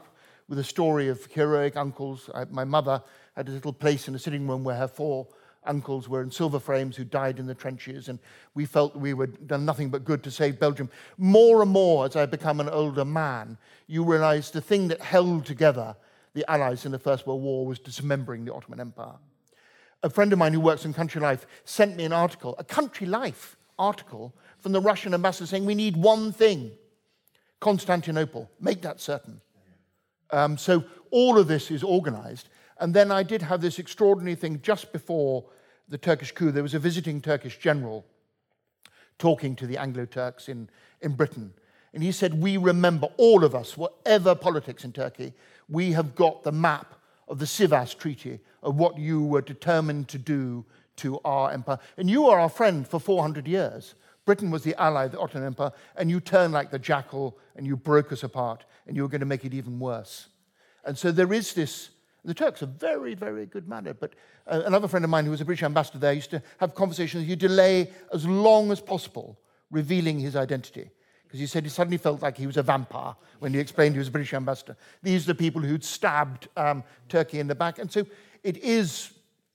with a story of heroic uncles. My mother had a little place in the sitting room where her 4 uncles were in silver frames who died in the trenches, and we felt we had done nothing but good to save Belgium. More and more, as I become an older man, you realize the thing that held together the Allies in the First World War was dismembering the Ottoman Empire. A friend of mine who works in Country Life sent me an article, a Country Life article, from the Russian ambassador saying, we need one thing, Constantinople, make that certain. So all of this is organized. And then I did have this extraordinary thing just before the Turkish coup. There was a visiting Turkish general talking to the Anglo-Turks in Britain. And he said, we remember, all of us, whatever politics in Turkey, we have got the map of the Sivas Treaty, of what you were determined to do to our empire. And you are our friend for 400 years. Britain was the ally of the Ottoman Empire, and you turned like the jackal, and you broke us apart, and you were going to make it even worse. And so there is this. The Turks are very, very good mannered, but another friend of mine who was a British ambassador there used to have conversations. He'd delay as long as possible revealing his identity, because he said he suddenly felt like he was a vampire when he explained he was a British ambassador. These are the people who'd stabbed Turkey in the back. And so it is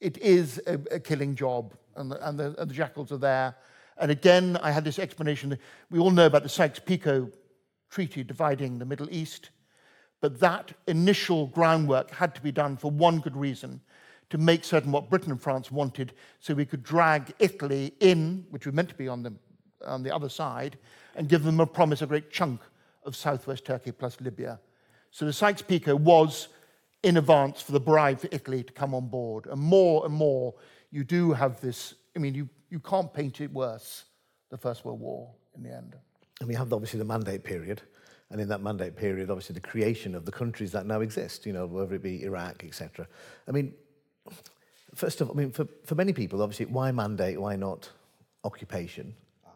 a killing job, and the jackals are there. And again, I had this explanation. We all know about the Sykes-Picot Treaty dividing the Middle East. But that initial groundwork had to be done for one good reason, to make certain what Britain and France wanted, so we could drag Italy in, which was meant to be on the other side, and give them a promise, a great chunk of southwest Turkey plus Libya. So the Sykes-Picot was in advance for the bribe for Italy to come on board. And more, you do have this. I mean, you can't paint it worse, the First World War, in the end. And we have, obviously, the Mandate period. And in that Mandate period, obviously, the creation of the countries that now exist, whether it be Iraq, etc. I mean, first of all, for many people, obviously, why Mandate, why not occupation?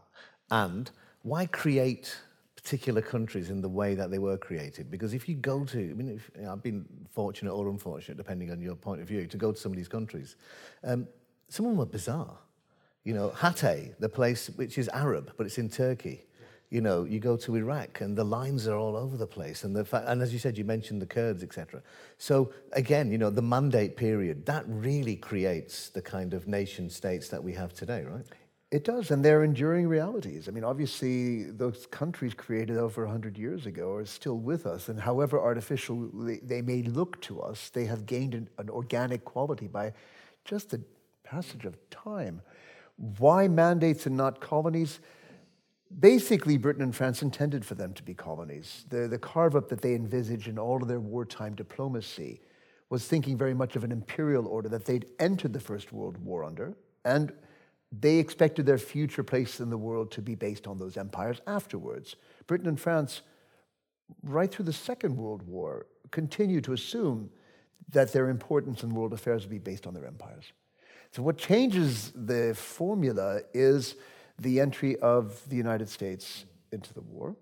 And why create particular countries in the way that they were created? Because if you go to, I've been fortunate or unfortunate, depending on your point of view, to go to some of these countries. Some of them were bizarre. Hatay, the place which is Arab, but it's in Turkey. You go to Iraq and the lines are all over the place. And as you said, you mentioned the Kurds, etc. So again, the Mandate period, that really creates the kind of nation states that we have today, right? It does, and they're enduring realities. Obviously, those countries created over 100 years ago are still with us, and however artificial they may look to us, they have gained an organic quality by just the passage of time. Why mandates and not colonies? Basically, Britain and France intended for them to be colonies. The carve-up that they envisaged in all of their wartime diplomacy was thinking very much of an imperial order that they'd entered the First World War under, and they expected their future place in the world to be based on those empires afterwards. Britain and France, right through the Second World War, continued to assume that their importance in world affairs would be based on their empires. So what changes the formula is the entry of the United States into the war.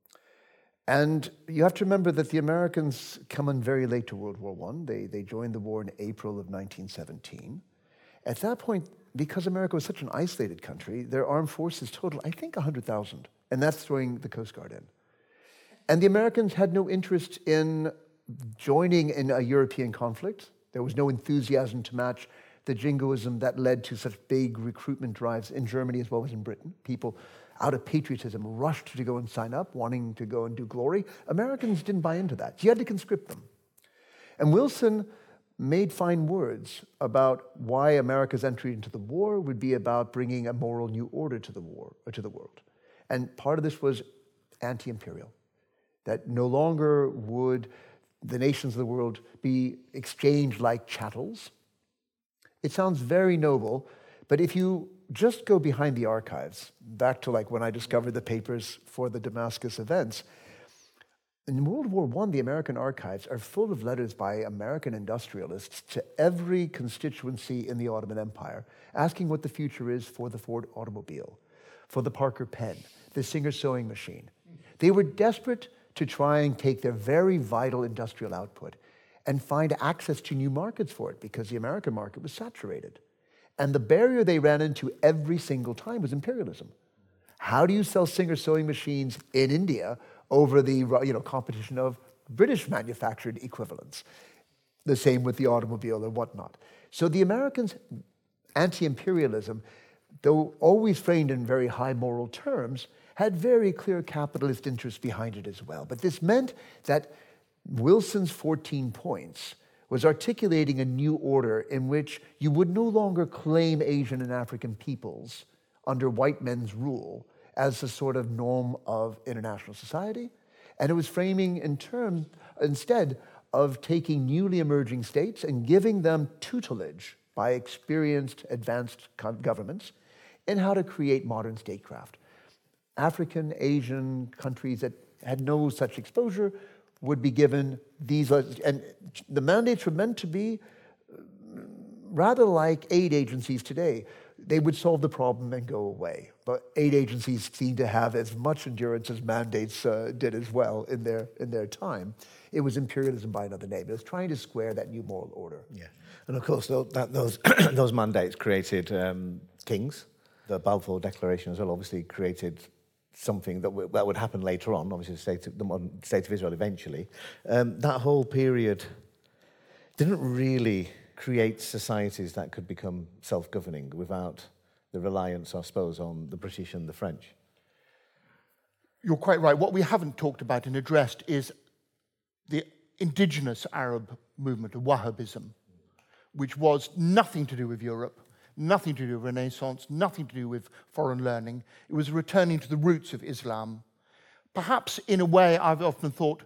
And you have to remember that the Americans come in very late to World War I. They joined the war in April of 1917. At that point, because America was such an isolated country, their armed forces totaled, I think, 100,000. And that's throwing the Coast Guard in. And the Americans had no interest in joining in a European conflict. There was no enthusiasm to match the jingoism that led to such big recruitment drives in Germany as well as in Britain. People, out of patriotism, rushed to go and sign up, wanting to go and do glory. Americans didn't buy into that. You had to conscript them. And Wilson made fine words about why America's entry into the war would be about bringing a moral new order to the war, or to the world. And part of this was anti-imperial, that no longer would the nations of the world be exchanged like chattels. It sounds very noble, but if you just go behind the archives, back to like when I discovered the papers for the Damascus events, in World War I, the American archives are full of letters by American industrialists to every constituency in the Ottoman Empire, asking what the future is for the Ford automobile, for the Parker pen, the Singer sewing machine. They were desperate to try and take their very vital industrial output and find access to new markets for it, because the American market was saturated. And the barrier they ran into every single time was imperialism. How do you sell Singer sewing machines in India over the competition of British manufactured equivalents. The same with the automobile and whatnot. So the Americans' anti-imperialism, though always framed in very high moral terms, had very clear capitalist interests behind it as well. But this meant that Wilson's 14 points was articulating a new order in which you would no longer claim Asian and African peoples under white men's rule as a sort of norm of international society. And it was framing in terms, instead, of taking newly emerging states and giving them tutelage by experienced, advanced governments in how to create modern statecraft. African, Asian countries that had no such exposure would be given these, and the mandates were meant to be rather like aid agencies today. They would solve the problem and go away. But aid agencies seem to have as much endurance as mandates did as well in their time. It was imperialism by another name. It was trying to square that new moral order. Yeah, and of course those those mandates created kings. The Balfour Declaration as well obviously created something that would happen later on. Obviously, the modern state of Israel eventually. That whole period didn't really create societies that could become self-governing without the reliance, I suppose, on the British and the French. You're quite right. What we haven't talked about and addressed is the indigenous Arab movement of Wahhabism, which was nothing to do with Europe, nothing to do with Renaissance, nothing to do with foreign learning. It was returning to the roots of Islam. Perhaps in a way, I've often thought,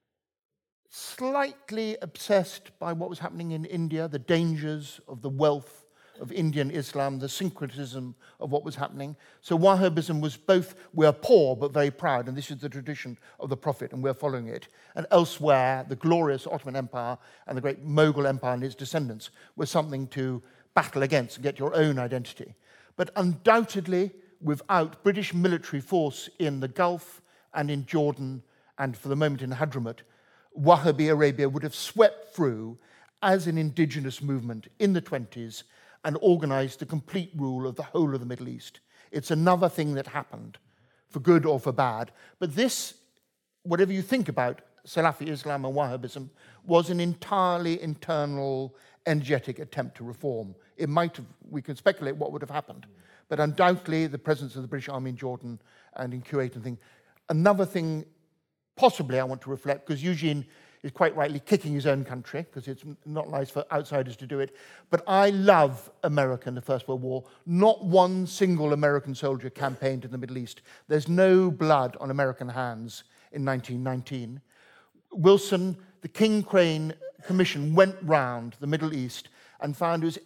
slightly obsessed by what was happening in India, the dangers of the wealth of Indian Islam, the syncretism of what was happening. So Wahhabism was both, we're poor but very proud, and this is the tradition of the Prophet, and we're following it. And elsewhere, the glorious Ottoman Empire and the great Mughal Empire and its descendants were something to battle against and get your own identity. But undoubtedly, without British military force in the Gulf and in Jordan, and for the moment in Hadramaut, Wahhabi Arabia would have swept through as an indigenous movement in the 20s and organized the complete rule of the whole of the Middle East. It's another thing that happened, for good or for bad. But this, whatever you think about Salafi Islam and Wahhabism, was an entirely internal, energetic attempt to reform. It might have, we can speculate what would have happened, but undoubtedly the presence of the British Army in Jordan and in Kuwait and things. Another thing possibly I want to reflect, because Eugene is quite rightly kicking his own country, because it's not nice for outsiders to do it. But I love America in the First World War. Not one single American soldier campaigned in the Middle East. There's no blood on American hands in 1919. Wilson, the King Crane Commission, went round the Middle East and found it was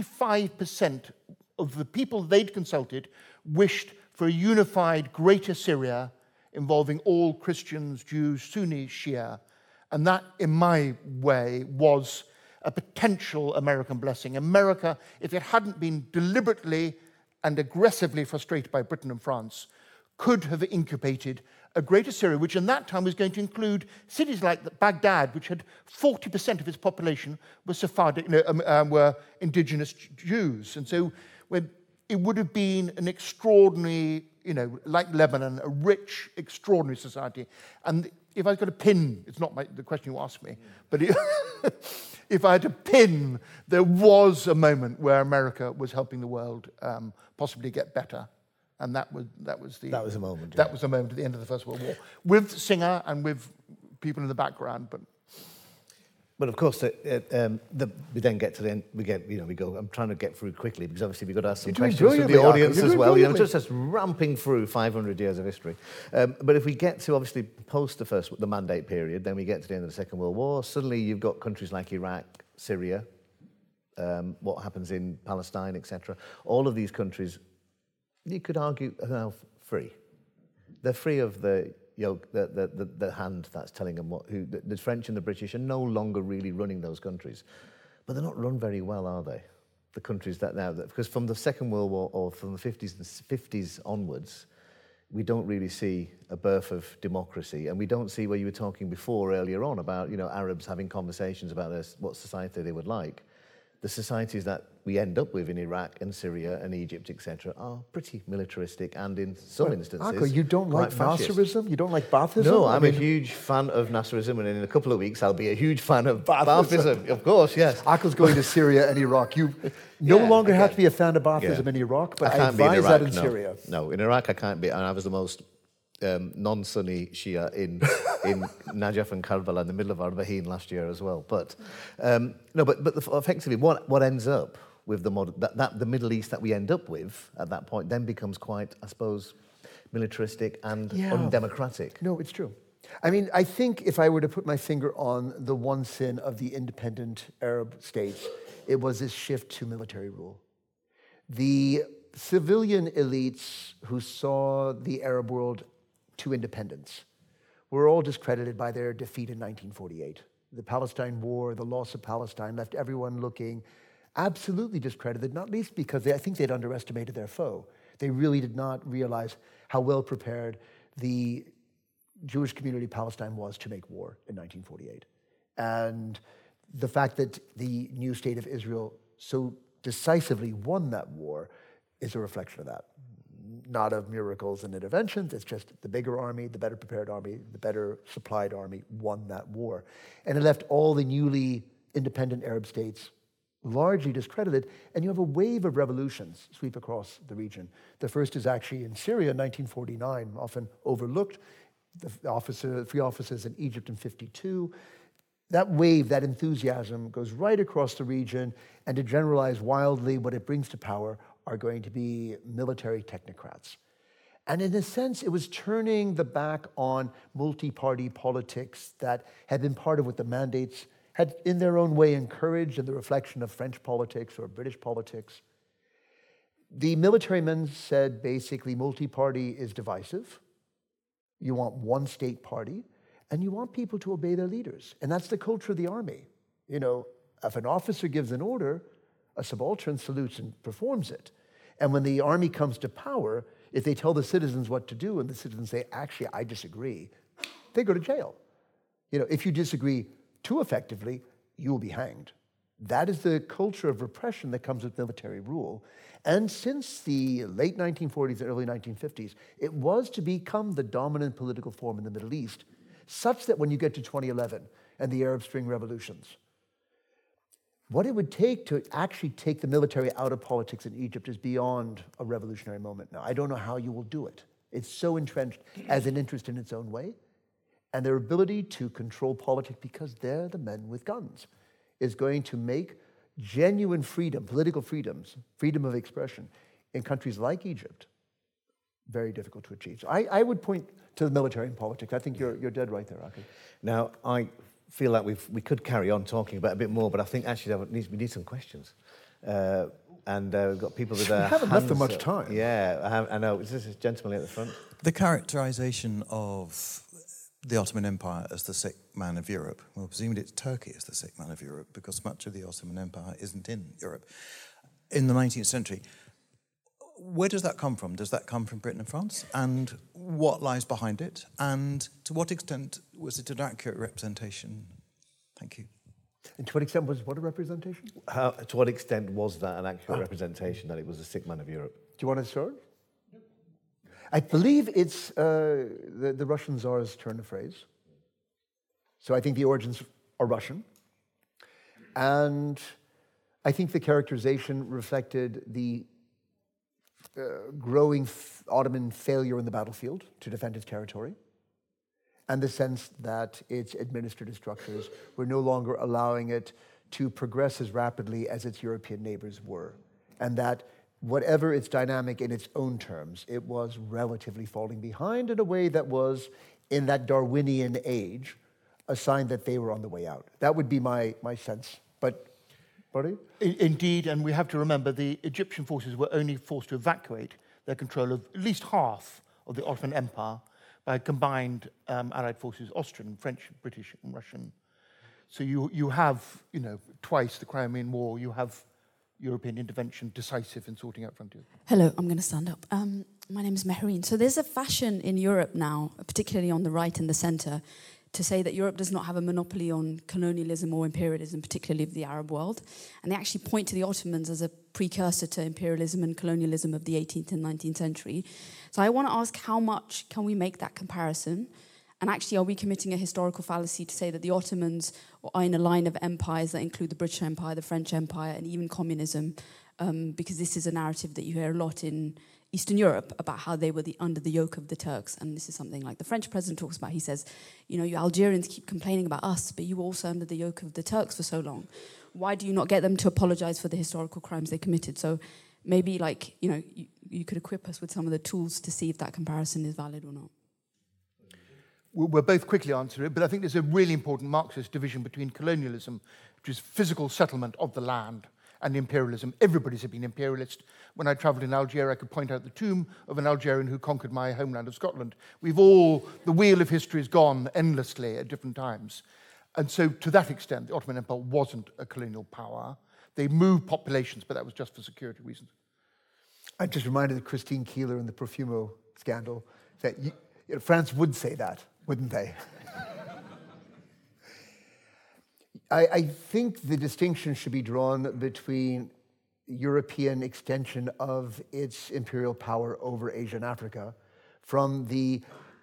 85% of the people they'd consulted wished for a unified Greater Syria involving all Christians, Jews, Sunni, Shia. And that, in my way, was a potential American blessing. America, if it hadn't been deliberately and aggressively frustrated by Britain and France, could have incubated a Greater Syria, which in that time was going to include cities like Baghdad, which had 40% of its population were Sephardic, were indigenous Jews. And so it would have been an extraordinary, like Lebanon, a rich, extraordinary society. And if I got a pin, it's not the question you asked me, but if I had a pin, there was a moment where America was helping the world possibly get better. And that was a moment. Yeah. That was a moment at the end of the First World War, with Singer and with people in the background. But of course, we then get to the end. We go. I'm trying to get through quickly because obviously we've got to ask some questions from the audience as well. Just ramping through 500 years of history. But if we get to obviously post the Mandate period, then we get to the end of the Second World War. Suddenly, you've got countries like Iraq, Syria, what happens in Palestine, etc. All of these countries, you could argue, are now free. They're free of the hand that's telling them the French and the British are no longer really running those countries. But they're not run very well, are they? The countries because from the Second World War or from the 50s onwards, we don't really see a birth of democracy. And we don't see where you were talking before earlier on about, Arabs having conversations about what society they would like. the societies that we end up with in Iraq and Syria and Egypt, etc., are pretty militaristic and in some instances Akko, you don't like fascist. Nasserism? You don't like Baathism? No, I'm a huge fan of Nasserism, and in a couple of weeks I'll be a huge fan of Baathism. Of course, yes. Akko's going to Syria and Iraq. You no longer have to be a fan of Baathism in Iraq, but I advise that in Syria. No, in Iraq I can't be, and I was the most non-Sunni Shia in Najaf and Karbala in the middle of Arbaeen last year as well. But effectively, what ends up with the Middle East that we end up with at that point then becomes quite, I suppose, militaristic and undemocratic. No, it's true. I mean, I think if I were to put my finger on the one sin of the independent Arab states, it was this shift to military rule. The civilian elites who saw the Arab world to independence were all discredited by their defeat in 1948. The Palestine War, the loss of Palestine, left everyone looking absolutely discredited, not least because I think they'd underestimated their foe. They really did not realize how well prepared the Jewish community of Palestine was to make war in 1948. And the fact that the new state of Israel so decisively won that war is a reflection of that. Not of miracles and interventions, it's just the bigger army, the better prepared army, the better supplied army won that war. And it left all the newly independent Arab states largely discredited, and you have a wave of revolutions sweep across the region. The first is actually in Syria in 1949, often overlooked. The free offices in Egypt in 52. That wave, that enthusiasm goes right across the region, and to generalize wildly, what it brings to power are going to be military technocrats. And in a sense, it was turning the back on multi-party politics that had been part of what the mandates had in their own way encouraged in the reflection of French politics or British politics. The military men said basically multi-party is divisive. You want one state party, and you want people to obey their leaders. And that's the culture of the army. You know, if an officer gives an order, a subaltern salutes and performs it. And when the army comes to power, if they tell the citizens what to do and the citizens say, actually, I disagree, they go to jail. You know, if you disagree too effectively, you will be hanged. That is the culture of repression that comes with military rule. And since the late 1940s and early 1950s, it was to become the dominant political form in the Middle East, such that when you get to 2011 and the Arab Spring revolutions, what it would take to actually take the military out of politics in Egypt is beyond a revolutionary moment now. I don't know how you will do it. It's so entrenched as an interest in its own way. And their ability to control politics, because they're the men with guns, is going to make genuine freedom, political freedoms, freedom of expression in countries like Egypt very difficult to achieve. So I would point to the military and politics. I think you're dead right there, Aki. Now, I feel like we could carry on talking about a bit more, but I think actually we need some questions. And we've got people with their We haven't left them much time. Yeah, I know. Is this a gentleman at the front? The characterization of the Ottoman Empire as the sick man of Europe, well, presumably it's Turkey as the sick man of Europe, because much of the Ottoman Empire isn't in Europe. In the 19th century, where does that come from? Does that come from Britain and France? And what lies behind it? And to what extent was it an accurate representation? Thank you. And to what extent was what a representation? To what extent was that an accurate representation that it was the sick man of Europe? Do you want to start? I believe it's the Russian Tsar's turn of phrase. So I think the origins are Russian. And I think the characterization reflected the growing Ottoman failure in the battlefield to defend its territory, and the sense that its administrative structures were no longer allowing it to progress as rapidly as its European neighbors were, and that whatever its dynamic in its own terms, it was relatively falling behind in a way that was, in that Darwinian age, a sign that they were on the way out. That would be my sense. But, Buddy? Indeed, and we have to remember the Egyptian forces were only forced to evacuate their control of at least half of the Ottoman Empire by combined Allied forces, Austrian, French, British, and Russian. So you have, twice the Crimean War, you have European intervention decisive in sorting out frontiers. Hello, I'm going to stand up. My name is Mehreen. So there's a fashion in Europe now, particularly on the right and the centre, to say that Europe does not have a monopoly on colonialism or imperialism, particularly of the Arab world. And they actually point to the Ottomans as a precursor to imperialism and colonialism of the 18th and 19th century. So I want to ask, how much can we make that comparison? And actually, are we committing a historical fallacy to say that the Ottomans are in a line of empires that include the British Empire, the French Empire, and even communism? Because this is a narrative that you hear a lot in Eastern Europe about how they were under the yoke of the Turks. And this is something like the French president talks about. He says, you know, you Algerians keep complaining about us, but you were also under the yoke of the Turks for so long. Why do you not get them to apologize for the historical crimes they committed? So maybe, like, you know, you could equip us with some of the tools to see if that comparison is valid or not. We'll both quickly answer it, but I think there's a really important Marxist division between colonialism, which is physical settlement of the land, and imperialism. Everybody's been imperialist. When I travelled in Algeria, I could point out the tomb of an Algerian who conquered my homeland of Scotland. The wheel of history has gone endlessly at different times. And so to that extent, the Ottoman Empire wasn't a colonial power. They moved populations, but that was just for security reasons. I'm just reminded of Christine Keeler in the Profumo scandal, that France would say that, wouldn't they? I think the distinction should be drawn between European extension of its imperial power over Asia and Africa from the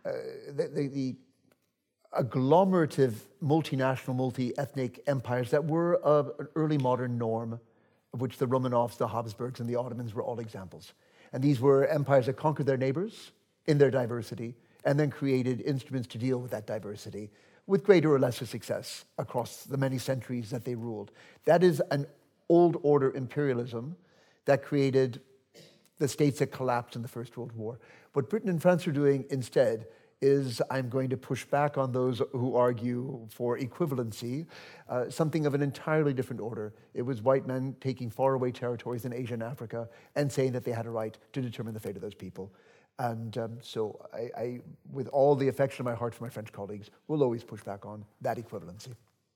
agglomerative, multinational, multi-ethnic empires that were an early modern norm, of which the Romanovs, the Habsburgs, and the Ottomans were all examples. And these were empires that conquered their neighbors in their diversity and then created instruments to deal with that diversity with greater or lesser success across the many centuries that they ruled. That is an old order imperialism that created the states that collapsed in the First World War. What Britain and France are doing instead is, I'm going to push back on those who argue for equivalency, something of an entirely different order. It was white men taking faraway territories in Asia and Africa and saying that they had a right to determine the fate of those people. And so I, with all the affection of my heart for my French colleagues, will always push back on that equivalency.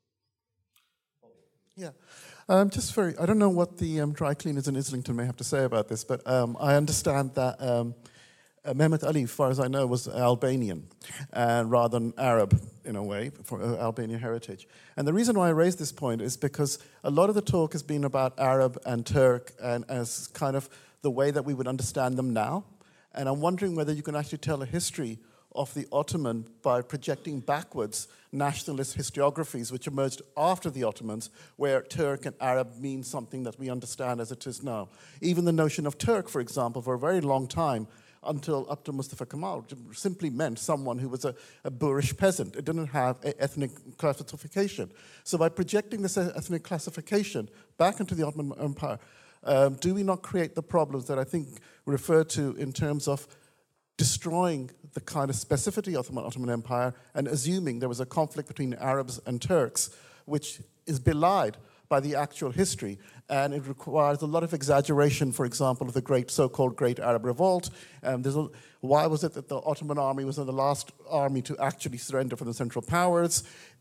Yeah, I don't know what the dry cleaners in Islington may have to say about this, but I understand that Mehmet Ali, as far as I know, was Albanian, rather than Arab, in a way, for Albanian heritage. And the reason why I raise this point is because a lot of the talk has been about Arab and Turk and as kind of the way that we would understand them now. And I'm wondering whether you can actually tell a history of the Ottoman by projecting backwards nationalist historiographies which emerged after the Ottomans, where Turk and Arab mean something that we understand as it is now. Even the notion of Turk, for example, for a very long time, up to Mustafa Kemal, simply meant someone who was a boorish peasant. It didn't have an ethnic classification. So by projecting this ethnic classification back into the Ottoman Empire, do we not create the problems that I think refer to in terms of destroying the kind of specificity of the Ottoman Empire and assuming there was a conflict between Arabs and Turks, which is belied by the actual history, and it requires a lot of exaggeration, for example, of the so-called Great Arab Revolt. Why was it that the Ottoman army was the last army to actually surrender from the Central Powers?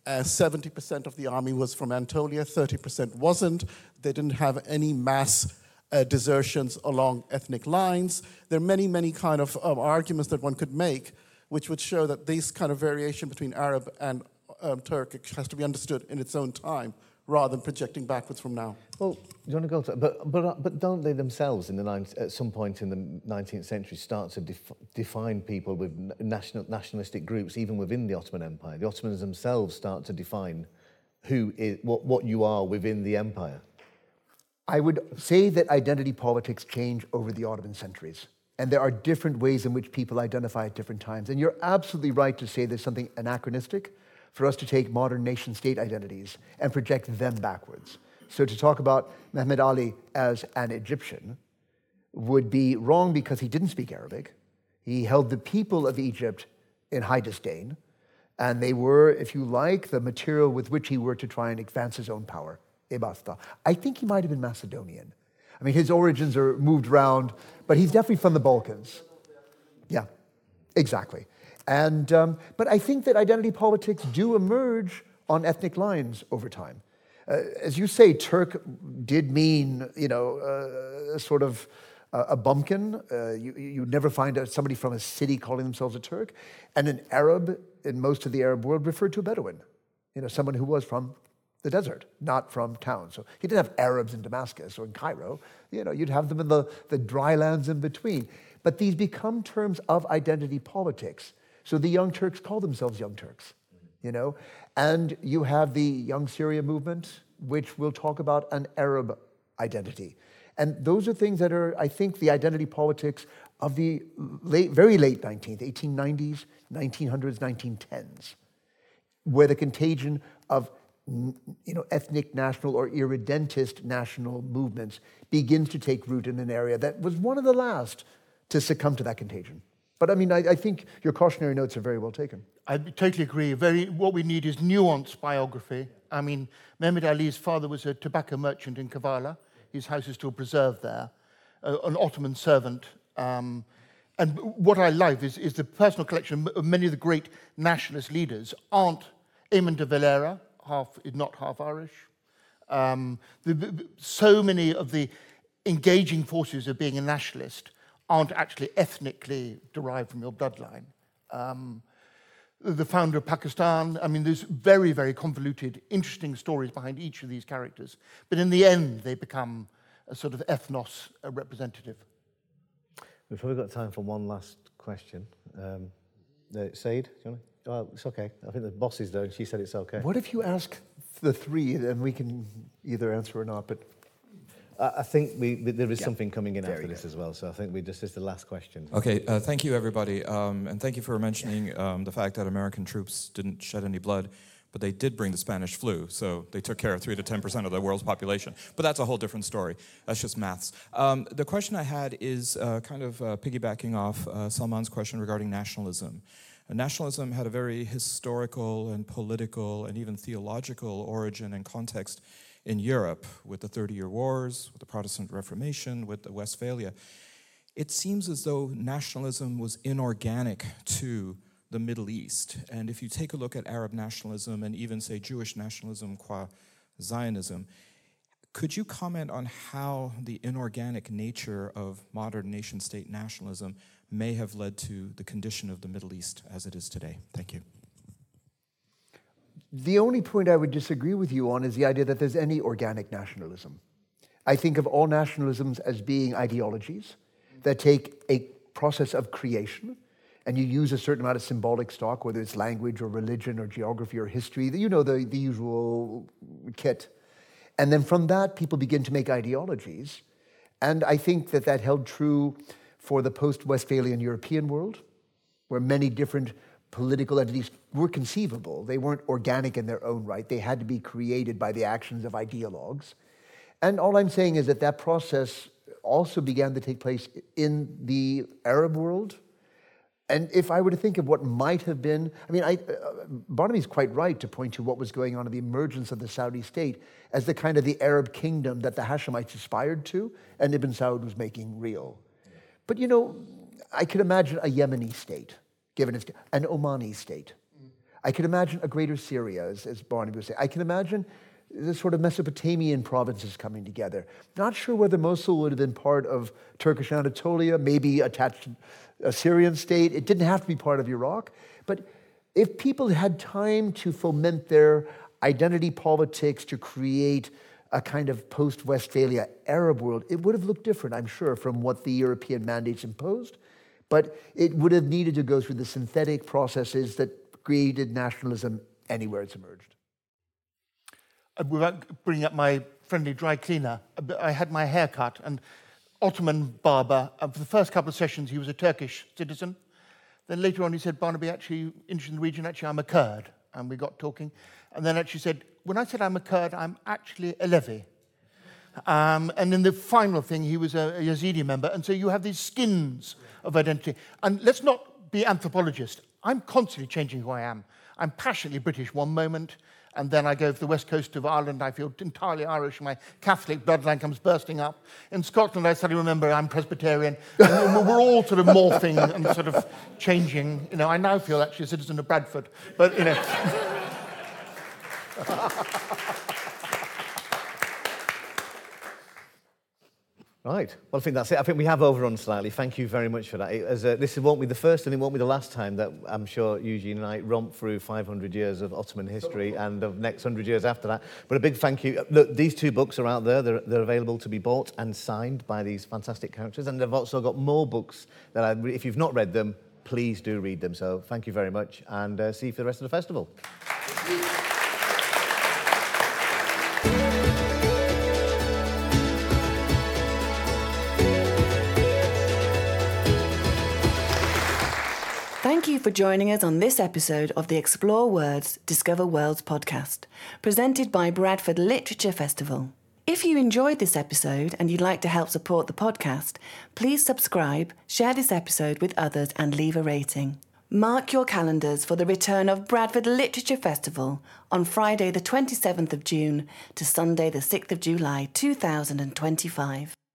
70% of the army was from Anatolia, 30% wasn't. They didn't have any mass desertions along ethnic lines. There are many, many kind of arguments that one could make which would show that this kind of variation between Arab and Turkic has to be understood in its own time, rather than projecting backwards from now. Well, do you want to go to but don't they themselves at some point in the 19th century start to define people with nationalistic groups even within the Ottoman Empire? The Ottomans themselves start to define what you are within the empire. I would say that identity politics change over the Ottoman centuries. And there are different ways in which people identify at different times. And you're absolutely right to say there's something anachronistic for us to take modern nation-state identities and project them backwards. So to talk about Mehmet Ali as an Egyptian would be wrong because he didn't speak Arabic. He held the people of Egypt in high disdain, and they were, if you like, the material with which he worked to try and advance his own power. Ebasta. I think he might have been Macedonian. I mean, his origins are moved around, but he's definitely from the Balkans. Yeah, exactly. And but I think that identity politics do emerge on ethnic lines over time. As you say, Turk did mean, sort of a bumpkin. You never find somebody from a city calling themselves a Turk. And an Arab in most of the Arab world referred to a Bedouin, someone who was from the desert, not from town. So he didn't have Arabs in Damascus or in Cairo. You'd have them in the dry lands in between. But these become terms of identity politics. So the Young Turks call themselves Young Turks, And you have the Young Syria movement, which will talk about an Arab identity. And those are things that are, I think, the identity politics of the very late 1890s, 1900s, 1910s, where the contagion of ethnic national or irredentist national movements begins to take root in an area that was one of the last to succumb to that contagion. But I think your cautionary notes are very well taken. I totally agree. What we need is nuanced biography. Muhammad Ali's father was a tobacco merchant in Kavala. His house is still preserved there, an Ottoman servant. And what I love is the personal collection of many of the great nationalist leaders aren't Eamon de Valera, not half Irish. So many of the engaging forces of being a nationalist aren't actually ethnically derived from your bloodline. The founder of Pakistan, there's very, very convoluted, interesting stories behind each of these characters. But in the end, they become a sort of ethnos representative. We've probably got time for one last question. Said, do you want to? Oh, it's okay. I think the boss is there, and she said it's okay. What if you ask the three, and we can either answer or not, but... I think there is something coming in after this as well, so I think this is the last question. Okay, thank you, everybody, and thank you for mentioning the fact that American troops didn't shed any blood, but they did bring the Spanish flu, so they took care of 3 to 10% of the world's population. But that's a whole different story. That's just maths. The question I had is kind of piggybacking off Salman's question regarding nationalism. Nationalism had a very historical and political and even theological origin and context in Europe, with the 30-Year Wars, with the Protestant Reformation, with the Westphalia. It seems as though nationalism was inorganic to the Middle East. And if you take a look at Arab nationalism and even, say, Jewish nationalism qua Zionism, could you comment on how the inorganic nature of modern nation-state nationalism may have led to the condition of the Middle East as it is today? Thank you. The only point I would disagree with you on is the idea that there's any organic nationalism. I think of all nationalisms as being ideologies that take a process of creation, and you use a certain amount of symbolic stock, whether it's language or religion or geography or history, the usual kit. And then from that, people begin to make ideologies. And I think that held true for the post-Westphalian European world, where many different political entities were conceivable. They weren't organic in their own right. They had to be created by the actions of ideologues. And all I'm saying is that process also began to take place in the Arab world. And if I were to think of what might have been, Barnaby's quite right to point to what was going on in the emergence of the Saudi state as the kind of the Arab kingdom that the Hashemites aspired to and Ibn Saud was making real. But I could imagine a Yemeni state, an Omani state. I could imagine a greater Syria, as Barnaby was saying. I can imagine the sort of Mesopotamian provinces coming together. Not sure whether Mosul would have been part of Turkish Anatolia, maybe attached to a Syrian state. It didn't have to be part of Iraq. But if people had time to foment their identity politics to create a kind of post-Westphalia Arab world, it would have looked different, I'm sure, from what the European mandates imposed. But it would have needed to go through the synthetic processes that created nationalism anywhere it's emerged. Without bringing up my friendly dry cleaner, I had my hair cut, and Ottoman barber, for the first couple of sessions, he was a Turkish citizen. Then later on, he said, Barnaby, actually, interested in the region, actually, I'm a Kurd. And we got talking. And then actually said, when I said I'm a Kurd, I'm actually a Levi. And then the final thing, he was a Yazidi member. And so you have these skins of identity. And let's not be anthropologists. I'm constantly changing who I am. I'm passionately British one moment, and then I go to the west coast of Ireland, I feel entirely Irish, my Catholic bloodline comes bursting up. In Scotland, I suddenly remember I'm Presbyterian. We're all sort of morphing and sort of changing. I now feel actually a citizen of Bradford, but Right. Well, I think that's it. I think we have overrun slightly. Thank you very much for that. This won't be the first and it won't be the last time that I'm sure Eugene and I romp through 500 years of Ottoman history and the next 100 years after that. But a big thank you. Look, these 2 books are out there. They're available to be bought and signed by these fantastic characters. And they've also got more books that if you've not read them, please do read them. So thank you very much and see you for the rest of the festival. Thank you for joining us on this episode of the Explore Words, Discover Worlds podcast, presented by Bradford Literature Festival. If you enjoyed this episode and you'd like to help support the podcast, please subscribe, share this episode with others and leave a rating. Mark your calendars for the return of Bradford Literature Festival on Friday the 27th of June to Sunday the 6th of July 2025.